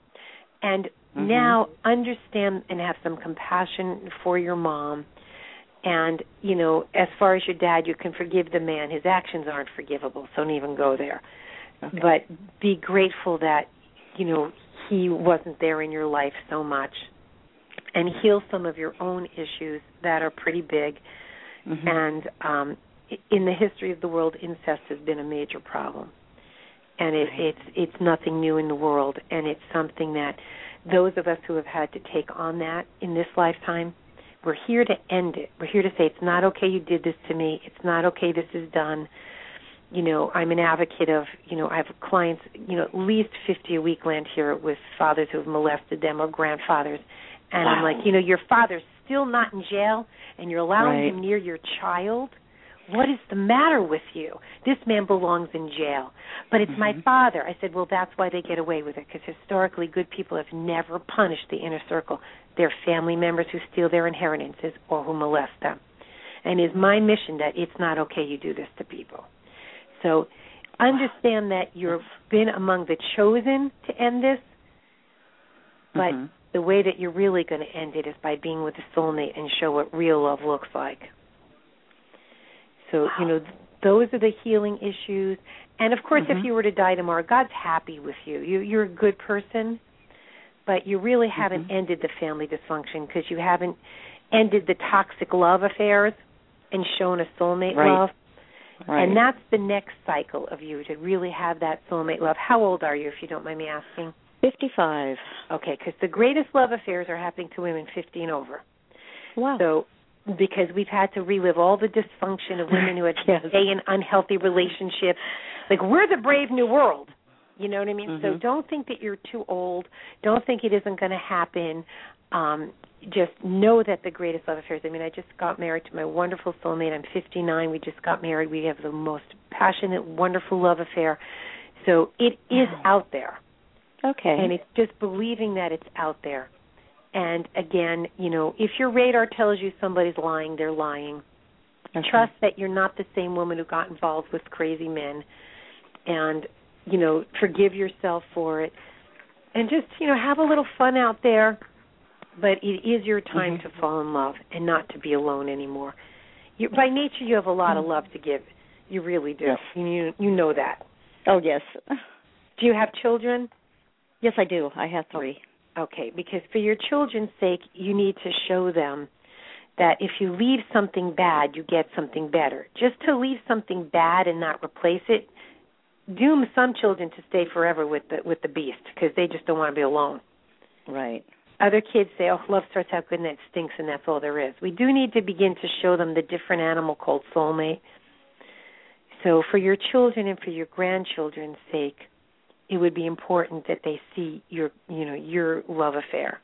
And mm-hmm. now understand and have some compassion for your mom. And, you know, as far as your dad, you can forgive the man. His actions aren't forgivable, so don't even go there. Okay. But be grateful that, you know, he wasn't there in your life so much, and heal some of your own issues that are pretty big. Mm-hmm. And um, in the history of the world, incest has been a major problem, and it, it's it's nothing new in the world, and it's something that those of us who have had to take on that in this lifetime, we're here to end it. We're here to say it's not okay you did this to me. It's not okay this is done. You know, I'm an advocate of, you know, I have clients, you know, at least fifty a week land here with fathers who have molested them or grandfathers. And wow. I'm like, you know, your father's still not in jail and you're allowing right. him near your child. what is the matter with you? This man belongs in jail. But it's mm-hmm. my father. I said, well, that's why they get away with it, because historically good people have never punished the inner circle, their family members who steal their inheritances or who molest them. And it's my mission that it's not okay you do this to people. So understand that you've been among the chosen to end this, but mm-hmm. the way that you're really going to end it is by being with a soulmate and show what real love looks like. So, you know, those are the healing issues. And, of course, mm-hmm. if you were to die tomorrow, God's happy with you. you you're a good person, but you really haven't mm-hmm. ended the family dysfunction because you haven't ended the toxic love affairs and shown a soulmate right. love. Right. And that's the next cycle of you, to really have that soulmate love. How old are you, if you don't mind me asking? fifty-five. Okay, because the greatest love affairs are happening to women fifty and over. Wow. So, because we've had to relive all the dysfunction of women who had yes. to stay in unhealthy relationships. Like, we're the brave new world. You know what I mean? Mm-hmm. So don't think that you're too old. Don't think it isn't going to happen. Um, just know that the greatest love affairs. I mean, I just got married to my wonderful soulmate. I'm fifty-nine. We just got married. We have the most passionate, wonderful love affair. So it is out there. Okay. And it's just believing that it's out there. And, again, you know, if your radar tells you somebody's lying, they're lying. Okay. Trust that you're not the same woman who got involved with crazy men. And, you know, forgive yourself for it. And just, you know, have a little fun out there. But it is your time mm-hmm. to fall in love and not to be alone anymore. You, by nature, you have a lot of love to give. You really do. Yes. You, you know that. Oh, yes. Do you have children? Yes, I do. I have three. Okay, because for your children's sake, you need to show them that if you leave something bad, you get something better. Just to leave something bad and not replace it dooms some children to stay forever with the with the beast because they just don't want to be alone. Right. Other kids say, oh, love starts out good and it stinks and that's all there is. We do need to begin to show them the different animal called soulmate. So for your children and for your grandchildren's sake, it would be important that they see your, you know, your love affair.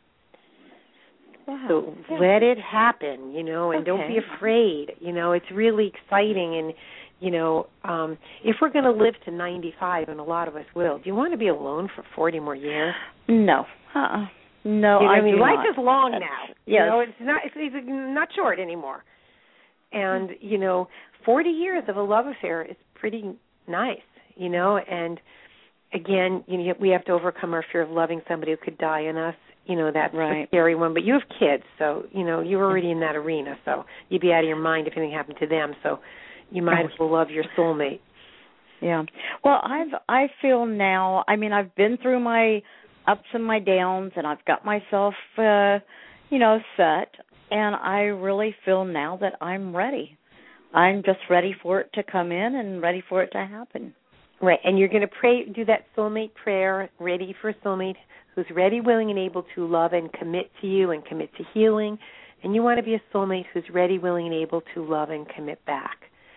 Wow. So yeah. let it happen, you know, and okay. don't be afraid. You know, it's really exciting. And, you know, um, if we're going to live to ninety-five, and a lot of us will, do you want to be alone for forty more years? No. Uh-uh. No, you know, I, I mean, do life not. is long That's, now. Yes. You know, it's not, it's, it's not short anymore. And, you know, forty years of a love affair is pretty nice, you know, and again, you know, we have to overcome our fear of loving somebody who could die in us. You know, that's right. a scary one. But you have kids, so, you know, you're already in that arena. So you'd be out of your mind if anything happened to them. So you might as well love your soulmate. Yeah. Well, I've I feel now, I mean, I've been through my ups and my downs, and I've got myself, uh, you know, set. And I really feel now that I'm ready. I'm just ready for it to come in and ready for it to happen. Right, and you're going to pray, do that soulmate prayer, ready for a soulmate who's ready, willing, and able to love and commit to you and commit to healing. And you want to be a soulmate who's ready, willing, and able to love and commit back.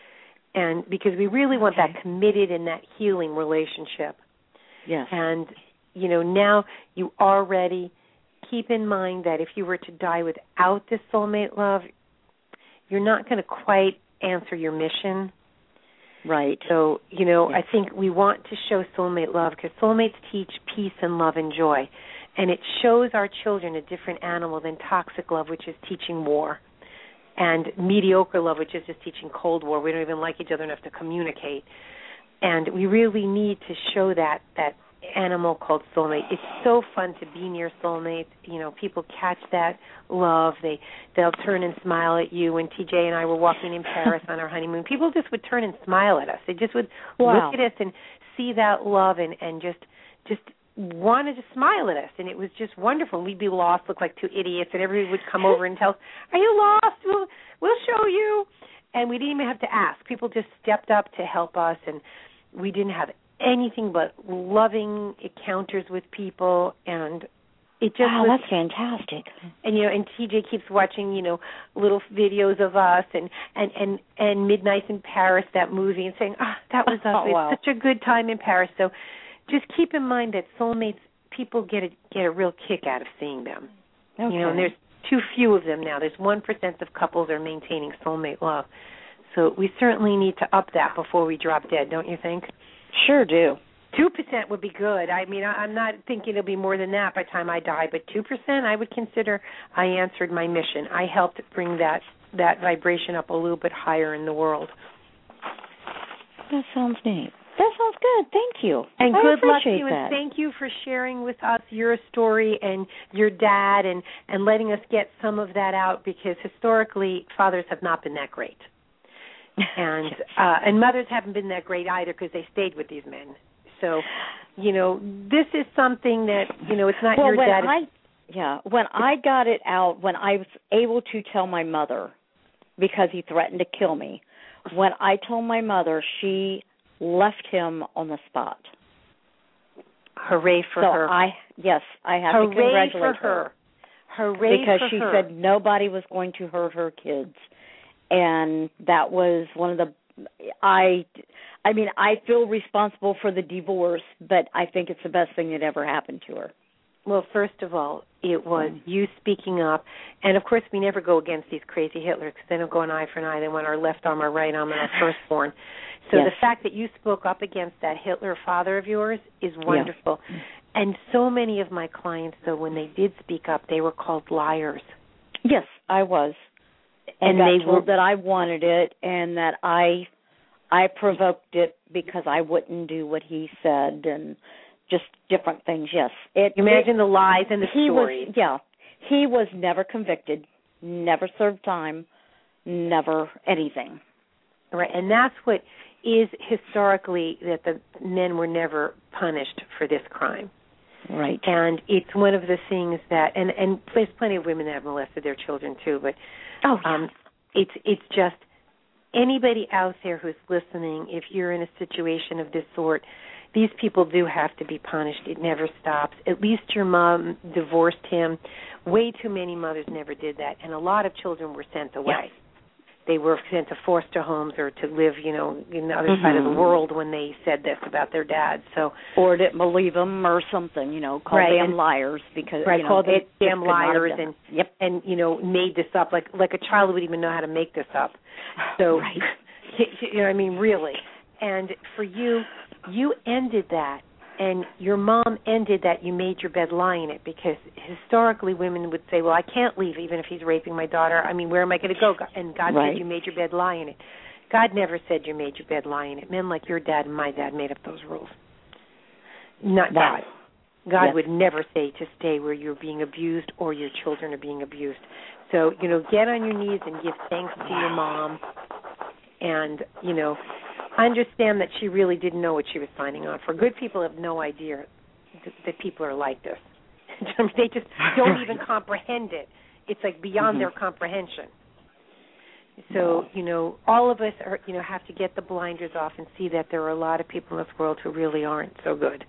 And because we really want okay. that committed and that healing relationship. Yes. And, you know, now you are ready. Keep in mind that if you were to die without this soulmate love, you're not going to quite answer your mission. Right. So, you know, yes. I think we want to show soulmate love because soulmates teach peace and love and joy. And it shows our children a different animal than toxic love, which is teaching war, and mediocre love, which is just teaching Cold War. We don't even like each other enough to communicate. And we really need to show that that animal called soulmate. It's so fun to be near soulmates. You know, people catch that love. They, they'll turn and smile at you. When T J and I were walking in Paris on our honeymoon, people just would turn and smile at us. They just would wow. look at us and see that love and, and just just wanted to smile at us. And it was just wonderful. We'd be lost, look like two idiots, and everybody would come over and tell us, are you lost? We'll, we'll show you. And we didn't even have to ask. People just stepped up to help us, and we didn't have anything but loving encounters with people, and it just wow, was, that's fantastic. And you know, and T J keeps watching, you know, little videos of us and and and and Midnight in Paris, that movie, and saying, ah, oh, that was us. Oh, wow. It's such a good time in Paris. So, just keep in mind that soulmates, people get a get a real kick out of seeing them. Okay. You know, and there's too few of them now. There's one percent of couples are maintaining soulmate love. So we certainly need to up that before we drop dead, don't you think? Sure do. two percent would be good. I mean, I'm not thinking it'll be more than that by the time I die, but two percent I would consider I answered my mission. I helped bring that, that vibration up a little bit higher in the world. That sounds neat. That sounds good. Thank you. And I good luck to you, that. and thank you for sharing with us your story and your dad and, and letting us get some of that out, because historically fathers have not been that great. And uh, and mothers haven't been that great either, because they stayed with these men. So, you know, this is something that, you know, it's not well, your when dad. I, yeah, when I got it out, when I was able to tell my mother, because he threatened to kill me, when I told my mother, she left him on the spot. Hooray for so her. I, yes, I have Hooray to congratulate for her. her. Hooray because for she her. said nobody was going to hurt her kids. And that was one of the, I, I mean, I feel responsible for the divorce, but I think it's the best thing that ever happened to her. Well, first of all, it was you speaking up. And, of course, we never go against these crazy Hitlers, because they don't go an eye for an eye. They want our left arm, our right arm, and our firstborn. So yes. the fact that you spoke up against that Hitler father of yours is wonderful. Yeah. And so many of my clients, though, when they did speak up, they were called liars. Yes, I was. And, and they told were that I wanted it, and that I I provoked it because I wouldn't do what he said, and just different things. Yes, it. Imagine it, the lies and the he stories. Was, yeah, he was never convicted, never served time, never anything. Right, and that's what is historically that the men were never punished for this crime. Right. And it's one of the things that, and, and there's plenty of women that have molested their children too, but oh, yes. um, it's it's just anybody out there who's listening, if you're in a situation of this sort, these people do have to be punished. It never stops. At least your mom divorced him. Way too many mothers never did that, and a lot of children were sent away. Yes. They were sent to foster homes or to live, you know, in the other mm-hmm. side of the world when they said this about their dad. So, or didn't believe them or something, you know, called right. them liars because right, you know, called them it damn liars and yep. and you know made this up like like a child would even know how to make this up. So, right. you know, I mean, really. And for you, you ended that. And your mom ended that. You made your bed, lie in it, because historically women would say, well, I can't leave even if he's raping my daughter. I mean, where am I going to go? And God right. said you made your bed, lie in it. God never said you made your bed, lie in it. Men like your dad and my dad made up those rules. Not God. God yes. would never say to stay where you're being abused or your children are being abused. So, you know, get on your knees and give thanks to your mom. And, you know, understand that she really didn't know what she was signing on for. Good people have no idea that, that people are like this. They just don't even comprehend it. It's like beyond mm-hmm. their comprehension. So, you know, all of us are, you know, have to get the blinders off and see that there are a lot of people in this world who really aren't so good.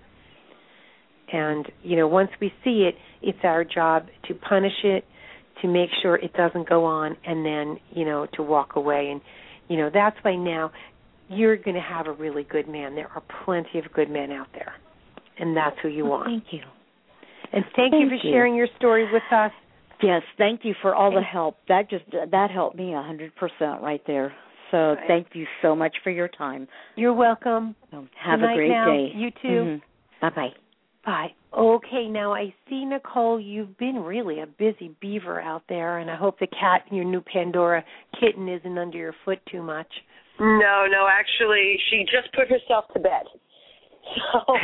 And, you know, once we see it, it's our job to punish it, to make sure it doesn't go on, and then, you know, to walk away. And, you know, that's why now you're going to have a really good man. There are plenty of good men out there, and that's who you well, are. Thank you. And thank, thank you for you. sharing your story with us. Yes, thank you for all the help. That just that helped me one hundred percent right there. So right. thank you so much for your time. You're welcome. So have Good a great now. day. You too. Mm-hmm. Bye-bye. Bye. Okay, now I see, Nicole, you've been really a busy beaver out there, and I hope the cat, your new Pandora kitten, isn't under your foot too much. No, no, actually, she just put herself to bed. So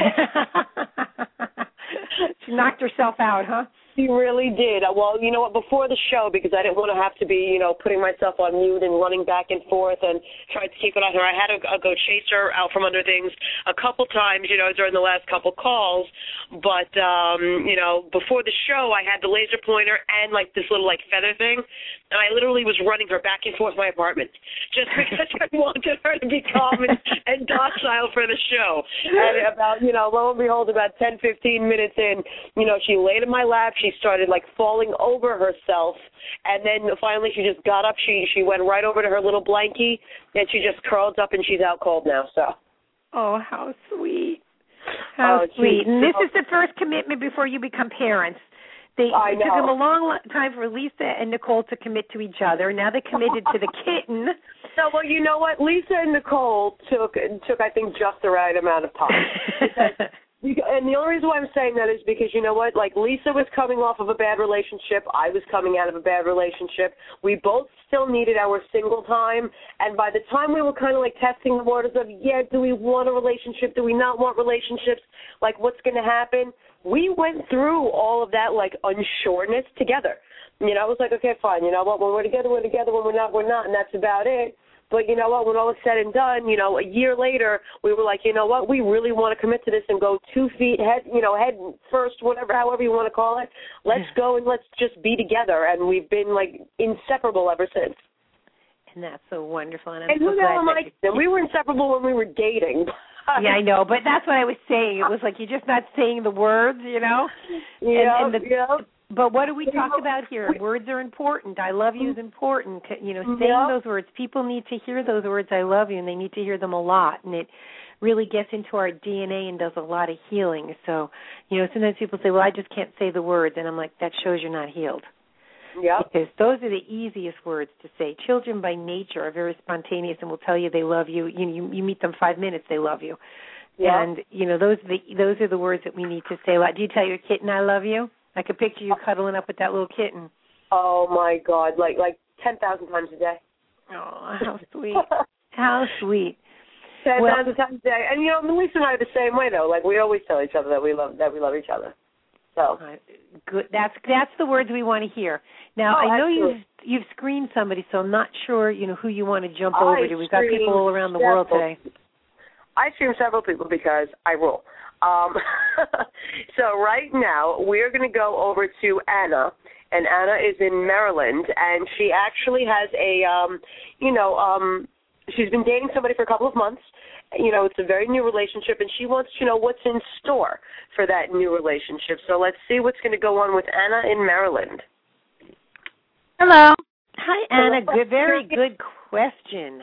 she knocked herself out, huh? She really did. Well, you know what, before the show, because I didn't want to have to be, you know, putting myself on mute and running back and forth and trying to keep it on her, I had to go chase her out from under things a couple times, you know, during the last couple calls. But, um, you know, before the show, I had the laser pointer and, like, this little, like, feather thing, and I literally was running her back and forth my apartment just because I wanted her to be calm and, and docile for the show. And about, you know, lo and behold, about ten, fifteen minutes in, you know, she laid in my lap. She started, like, falling over herself, and then finally she just got up. She she went right over to her little blankie, and she just curled up, and she's out cold now. So. Oh, how sweet. How oh, sweet. And this is the first commitment before you become parents. They, I it know. took them a long time for Lisa and Nicole to commit to each other. Now they're committed to the kitten. No, well, you know what? Lisa and Nicole took took I think just the right amount of time. Because, and the only reason why I'm saying that is because you know what? Like Lisa was coming off of a bad relationship. I was coming out of a bad relationship. We both still needed our single time. And by the time we were kind of like testing the waters of, yeah, do we want a relationship? Do we not want relationships? Like what's going to happen? We went through all of that like unsureness together. You know, it was like, okay, fine. You know what? When we're together, we're together. When we're not, we're not. And that's about it. But you know what, when all is said and done, you know, a year later, we were like, you know what, we really want to commit to this and go two feet head, you know, head first, whatever, however you want to call it. Let's go and let's just be together. And we've been, like, inseparable ever since. And that's so wonderful. And I'm and so who glad am I? that We were inseparable when we were dating. Yeah, I know, but that's what I was saying. It was like you're just not saying the words, you know? Yeah, and, and the, yeah. But what do we talk about here? Words are important. I love you is important. You know, saying yeah. those words. People need to hear those words, I love you, and they need to hear them a lot. And it really gets into our D N A and does a lot of healing. So, you know, sometimes people say, well, I just can't say the words. And I'm like, that shows you're not healed. Yeah. Because those are the easiest words to say. Children by nature are very spontaneous and will tell you they love you. You you, you meet them five minutes, they love you. Yeah. And, you know, those are the those are the words that we need to say a lot. Do you tell your kitten I love you? I could picture you cuddling up with that little kitten. Oh, my God, like like ten thousand times a day. Oh, how sweet. How sweet. ten well, thousand times a day. And, you know, Melissa and I are the same way, though. Like, we always tell each other that we love that we love each other. So uh, good. That's that's the words we want to hear. Now, oh, I know absolutely. you've, you've screened somebody, so I'm not sure, you know, who you want to jump I over to. We've got people all around the world today. I screen several people because I rule. Um, so right now we're going to go over to Anna, and Anna is in Maryland, and she actually has a, um, you know, um, she's been dating somebody for a couple of months. You know, it's a very new relationship, and she wants to know what's in store for that new relationship. So let's see what's going to go on with Anna in Maryland. Hello. Hi, Anna. Good, very good question.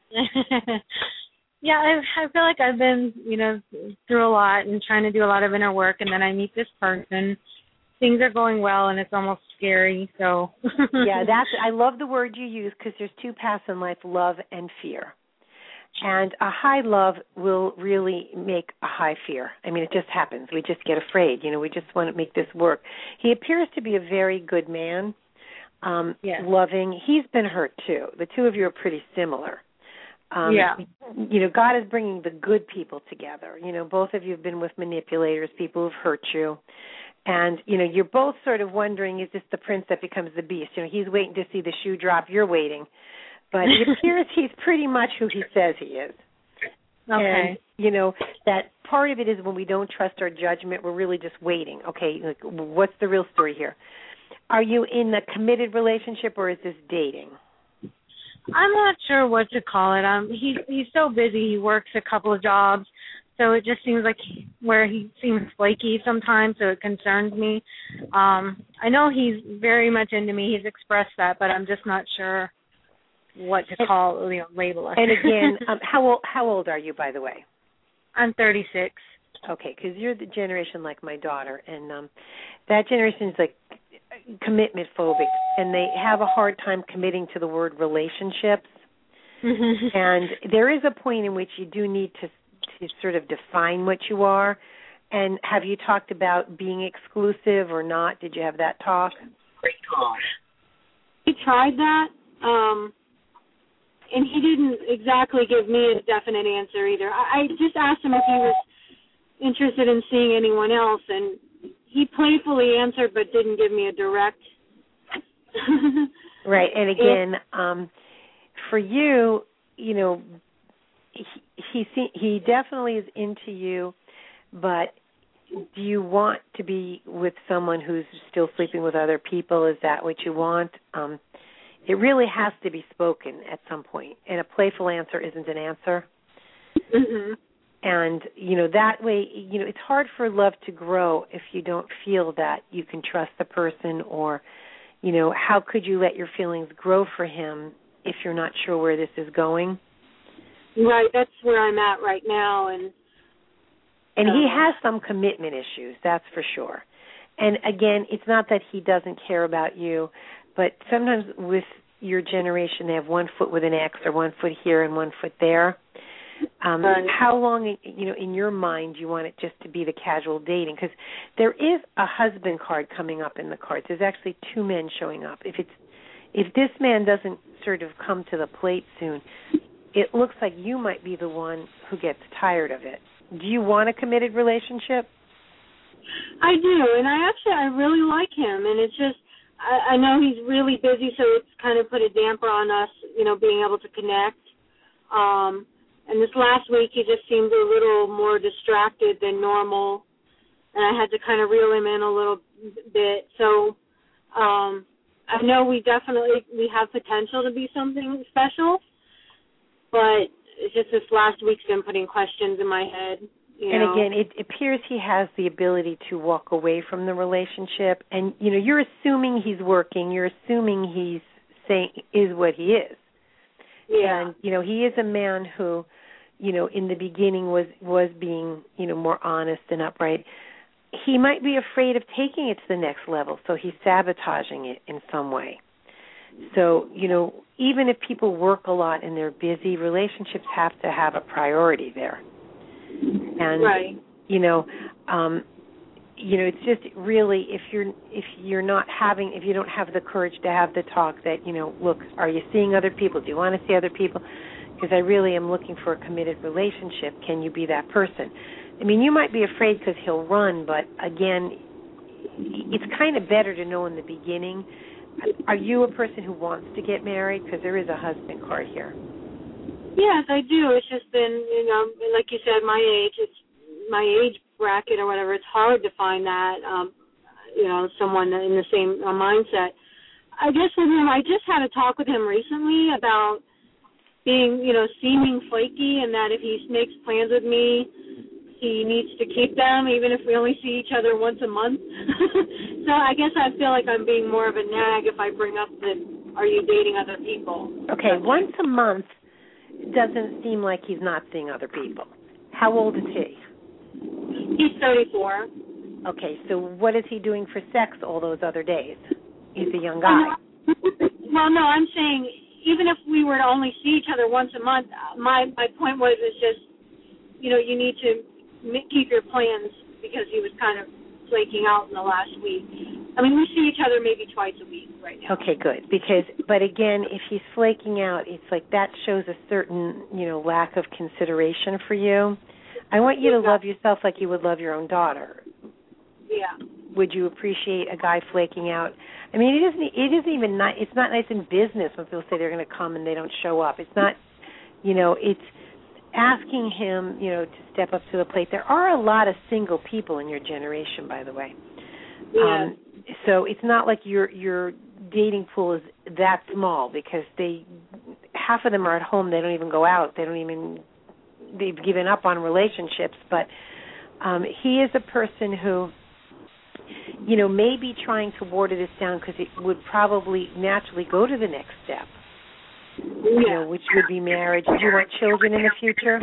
Yeah, I, I feel like I've been, you know, through a lot and trying to do a lot of inner work, and then I meet this person. Things are going well, and it's almost scary. So yeah, that's. I love the word you use because there's two paths in life: love and fear. And a high love will really make a high fear. I mean, it just happens. We just get afraid. You know, we just want to make this work. He appears to be a very good man, um, yes. loving. He's been hurt too. The two of you are pretty similar. Um, yeah. You know, God is bringing the good people together. You know, both of you have been with manipulators, people who've hurt you. And, you know, you're both sort of wondering, is this the prince that becomes the beast? You know, he's waiting to see the shoe drop. You're waiting. But it appears he's pretty much who he says he is. Okay. And, you know, that part of it is when we don't trust our judgment, we're really just waiting. Okay, like, what's the real story here? Are you in a committed relationship or is this dating? I'm not sure what to call it. Um, he's he's so busy. He works a couple of jobs, so it just seems like he, where he seems flaky sometimes. So it concerns me. Um, I know he's very much into me. He's expressed that, but I'm just not sure what to call, you know, label it. And again, um, how old how old are you, by the way? I'm thirty-six. Okay, because you're the generation like my daughter, and um, that generation is like commitment phobic, and they have a hard time committing to the word relationships. And there is a point in which you do need to to sort of define what you are. And have you talked about being exclusive or not? Did you have that talk? Great talk. He tried that, um, and he didn't exactly give me a definite answer either. I, I just asked him if he was interested in seeing anyone else, and he playfully answered but didn't give me a direct. Right, and again, um, for you, you know, he he, he definitely is into you, but do you want to be with someone who's still sleeping with other people? Is that what you want? Um, it really has to be spoken at some point, and a playful answer isn't an answer. Mm-hmm. And, you know, that way, you know, it's hard for love to grow if you don't feel that you can trust the person, or, you know, how could you let your feelings grow for him if you're not sure where this is going? Right, that's where I'm at right now. And and um, he has some commitment issues, that's for sure. And, again, it's not that he doesn't care about you, but sometimes with, your generation, they have one foot with an X or one foot here and one foot there. Um, right. How long, you know, in your mind, do you want it just to be the casual dating? Because there is a husband card coming up in the cards. There's actually two men showing up. If it's if this man doesn't sort of come to the plate soon, it looks like you might be the one who gets tired of it. Do you want a committed relationship? I do, and I actually I really like him, and it's just I, I know he's really busy, so it's kind of put a damper on us, you know, being able to connect. Um, and this last week, he just seemed a little more distracted than normal, and I had to kind of reel him in a little bit. So um, I know we definitely we have potential to be something special, but it's just this last week's been putting questions in my head. You and know. again, it appears he has the ability to walk away from the relationship. And, you know, you're assuming he's working. You're assuming he's saying is what he is. Yeah. And, you know, he is a man who, you know, in the beginning was, was being, you know, more honest and upright. He might be afraid of taking it to the next level, so he's sabotaging it in some way. So, you know, even if people work a lot and they're busy, relationships have to have a priority there. And right. you know, um, you know, it's just really if you're if you're not having if you don't have the courage to have the talk that, you know, look, are you seeing other people? Do you want to see other people? Because I really am looking for a committed relationship. Can you be that person? I mean, you might be afraid because he'll run, but again, it's kind of better to know in the beginning. Are you a person who wants to get married? Because there is a husband card here. Yes, I do. It's just been, you know, like you said, my age, it's my age bracket or whatever. It's hard to find that, um, you know, someone in the same uh, mindset. I guess with him, I just had a talk with him recently about being, you know, seeming flaky, and that if he makes plans with me, he needs to keep them, even if we only see each other once a month. So I guess I feel like I'm being more of a nag if I bring up the, are you dating other people? Okay, once a month doesn't seem like he's not seeing other people. How old is he? He's thirty-four. Okay, so what is he doing for sex all those other days? He's a young guy. Well, no, I'm saying even if we were to only see each other once a month, my, my point was is just, you know, you need to keep your plans, because he was kind of flaking out in the last week. I mean, we see each other maybe twice a week right now. Okay, good. Because, but again, if he's flaking out, it's like that shows a certain, you know, lack of consideration for you. I want you to love yourself like you would love your own daughter. Yeah. Would you appreciate a guy flaking out? I mean, it isn't. It isn't even nice. It's not nice in business when people say they're going to come and they don't show up. It's not. You know, it's asking him, you know, to step up to the plate. There are a lot of single people in your generation, by the way. Yeah. Um, so it's not like your your dating pool is that small, because they half of them are at home. They don't even go out. They don't even. They've given up on relationships. But um, he is a person who, you know, may be trying to water this down because it would probably naturally go to the next step. You know, which would be marriage. Do you want children in the future?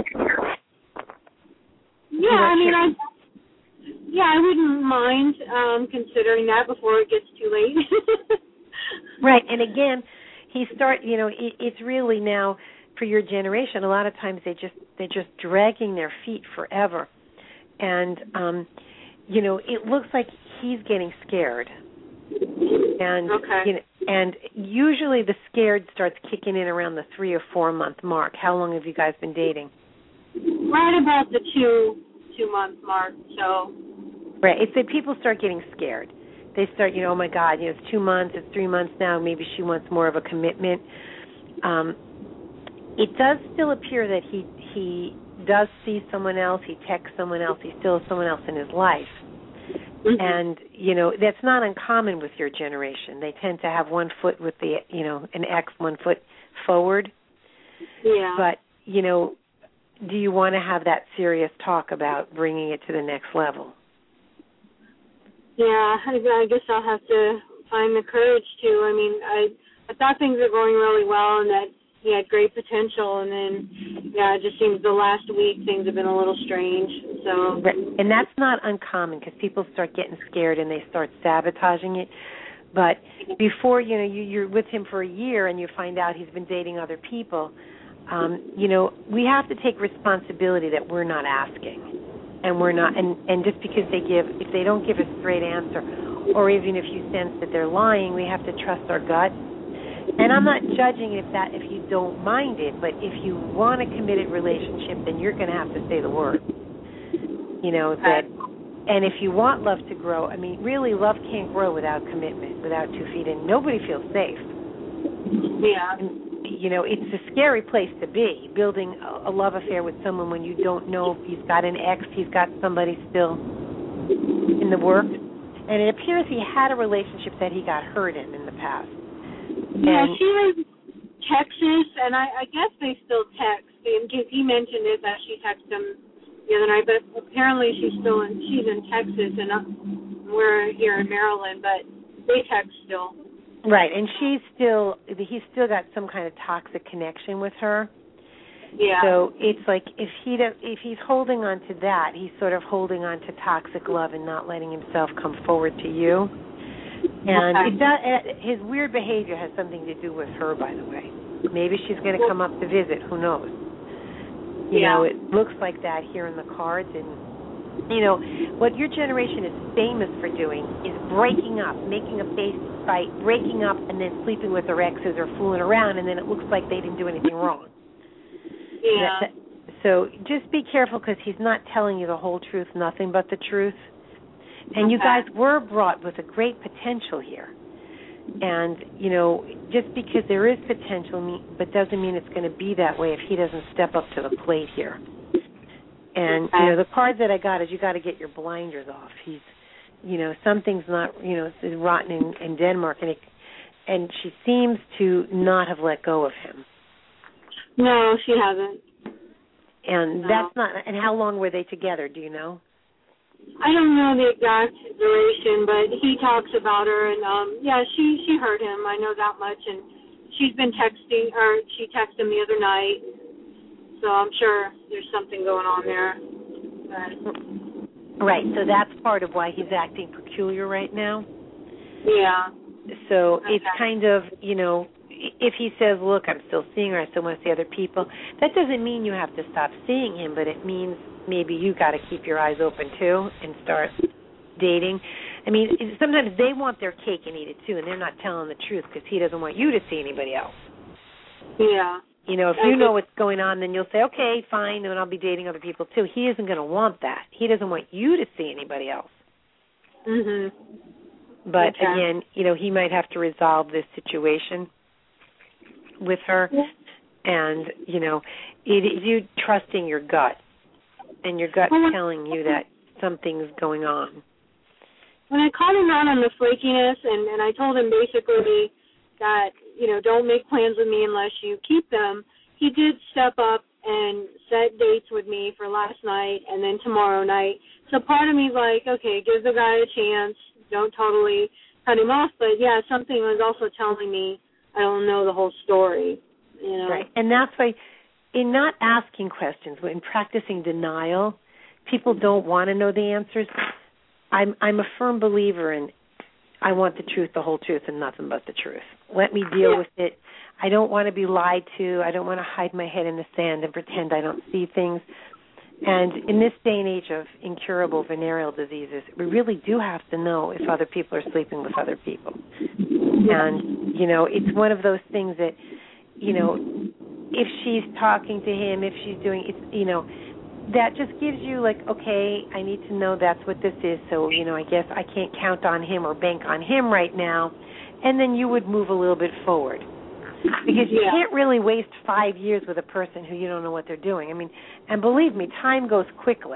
Yeah, I mean, I yeah, I wouldn't mind um, considering that before it gets too late. Right, and again, he start. You know, it, it's really now for your generation. A lot of times they just they're just dragging their feet forever, and um, you know, it looks like he's getting scared. And okay. you know, and usually the scared starts kicking in around the three or four month mark. How long have you guys been dating? Right about the two two month mark. So. Right. It's that people start getting scared. They start, you know, oh my God, you know, it's two months, it's three months now. Maybe she wants more of a commitment. Um, it does still appear that he he does see someone else. He texts someone else. He still has someone else in his life. Mm-hmm. And, you know, that's not uncommon with your generation. They tend to have one foot with the, you know, an X, one foot forward. Yeah. But, you know, do you want to have that serious talk about bringing it to the next level? Yeah, I, I guess I'll have to find the courage to. I mean, I I thought things were going really well and that he had great potential, and then, yeah, it just seems the last week things have been a little strange. So, and that's not uncommon because people start getting scared and they start sabotaging it. But before, you know, you, you're with him for a year and you find out he's been dating other people, um, you know, we have to take responsibility that we're not asking. And we're not, and, and just because they give, if they don't give a straight answer, or even if you sense that they're lying, we have to trust our gut. And I'm not judging if that, if you don't mind it, but if you want a committed relationship, then you're going to have to say the word. You know, that, and if you want love to grow, I mean, really, love can't grow without commitment, without two feet in. Nobody feels safe. Yeah. And, you know, it's a scary place to be, building a, a love affair with someone when you don't know if he's got an ex, he's got somebody still in the works. And it appears he had a relationship that he got hurt in in the past. Yeah, and, she was in Texas, and I, I guess they still text. And he mentioned it that she texted him the other night, but apparently she's still in, she's in Texas, and uh, we're here in Maryland, but they text still. Right, and she's still, he's still got some kind of toxic connection with her. Yeah. So it's like if he does, if he's holding on to that, he's sort of holding on to toxic love and not letting himself come forward to you. And okay. it does, his weird behavior has something to do with her, by the way. Maybe she's going to come up to visit. Who knows? You yeah. know, it looks like that here in the cards. And, you know, what your generation is famous for doing is breaking up, making a face fight, breaking up, and then sleeping with their exes or fooling around, and then it looks like they didn't do anything wrong. Yeah. So just be careful because he's not telling you the whole truth, nothing but the truth. And okay. you guys were brought with a great potential here. And, you know, just because there is potential, but doesn't mean it's going to be that way if he doesn't step up to the plate here. And, okay. you know, the card that I got is you got to get your blinders off. He's, you know, something's not, you know, is rotten in, in Denmark, and it, and she seems to not have let go of him. No, she hasn't. And no. that's not, and how long were they together, do you know? I don't know the exact duration, but he talks about her, and um, yeah, she she hurt him. I know that much, and she's been texting, or she texted him the other night, so I'm sure there's something going on there. But, right. So that's part of why he's acting peculiar right now. Yeah. So okay. it's kind of, you know, if he says, "Look, I'm still seeing her. I still want to see other people," that doesn't mean you have to stop seeing him, but it means maybe you got to keep your eyes open too and start dating. I mean, sometimes they want their cake and eat it too, and they're not telling the truth because he doesn't want you to see anybody else. Yeah. You know, if you know what's going on, then you'll say, okay, fine, and I'll be dating other people too. He isn't going to want that. He doesn't want you to see anybody else. Mhm. But okay. again, you know, he might have to resolve this situation with her, yeah. and you know, it is you trusting your gut. And your gut's well, telling you that something's going on. When I called him out on the flakiness, and, and I told him basically that, you know, don't make plans with me unless you keep them, he did step up and set dates with me for last night and then tomorrow night. So part of me's like, okay, give the guy a chance. Don't totally cut him off. But, yeah, something was also telling me I don't know the whole story. You know? Right. And that's why in not asking questions, in practicing denial, people don't want to know the answers. I'm I'm a firm believer in I want the truth, the whole truth, and nothing but the truth. Let me deal yeah. with it. I don't want to be lied to. I don't want to hide my head in the sand and pretend I don't see things. And in this day and age of incurable venereal diseases, we really do have to know if other people are sleeping with other people. Yeah. And, you know, it's one of those things that, you know, if she's talking to him, if she's doing, it's, you know, that just gives you like, okay, I need to know that's what this is. So, you know, I guess I can't count on him or bank on him right now. And then you would move a little bit forward. Because you yeah. can't really waste five years with a person who you don't know what they're doing. I mean, and believe me, time goes quickly.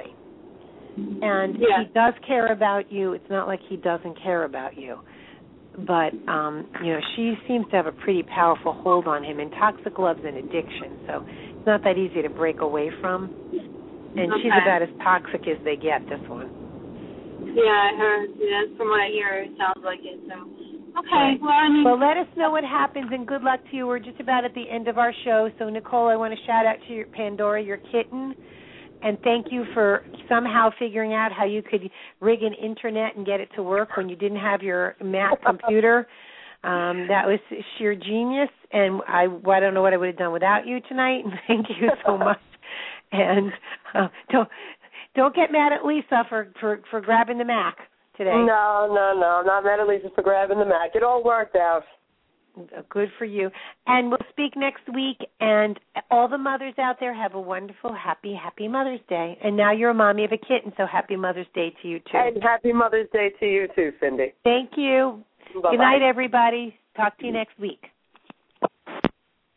And yeah. he does care about you. It's not like he doesn't care about you. But, um, you know, she seems to have a pretty powerful hold on him. And toxic love's an addiction, so it's not that easy to break away from. And okay. she's about as toxic as they get, this one. Yeah, I heard. Yeah, from what I hear, it sounds like it. So, okay. Right. Well, I mean, well, let us know what happens, and good luck to you. We're just about at the end of our show. So, Nicole, I want to shout out to your Pandora, your kitten. and thank you for somehow figuring out how you could rig an internet and get it to work when you didn't have your Mac computer. Um, that was sheer genius, and I, well, I don't know what I would have done without you tonight. Thank you so much. And uh, don't don't get mad at Lisa for, for, for grabbing the Mac today. No, no, no, not mad at Lisa for grabbing the Mac. It all worked out. Good for you. And we'll speak next week. And all the mothers out there, have a wonderful, happy, happy Mother's Day. And now you're a mommy of a kitten, so happy Mother's Day to you, too. And happy Mother's Day to you, too, Cindy. Thank you. Bye-bye. Good night, everybody. Talk to you next week.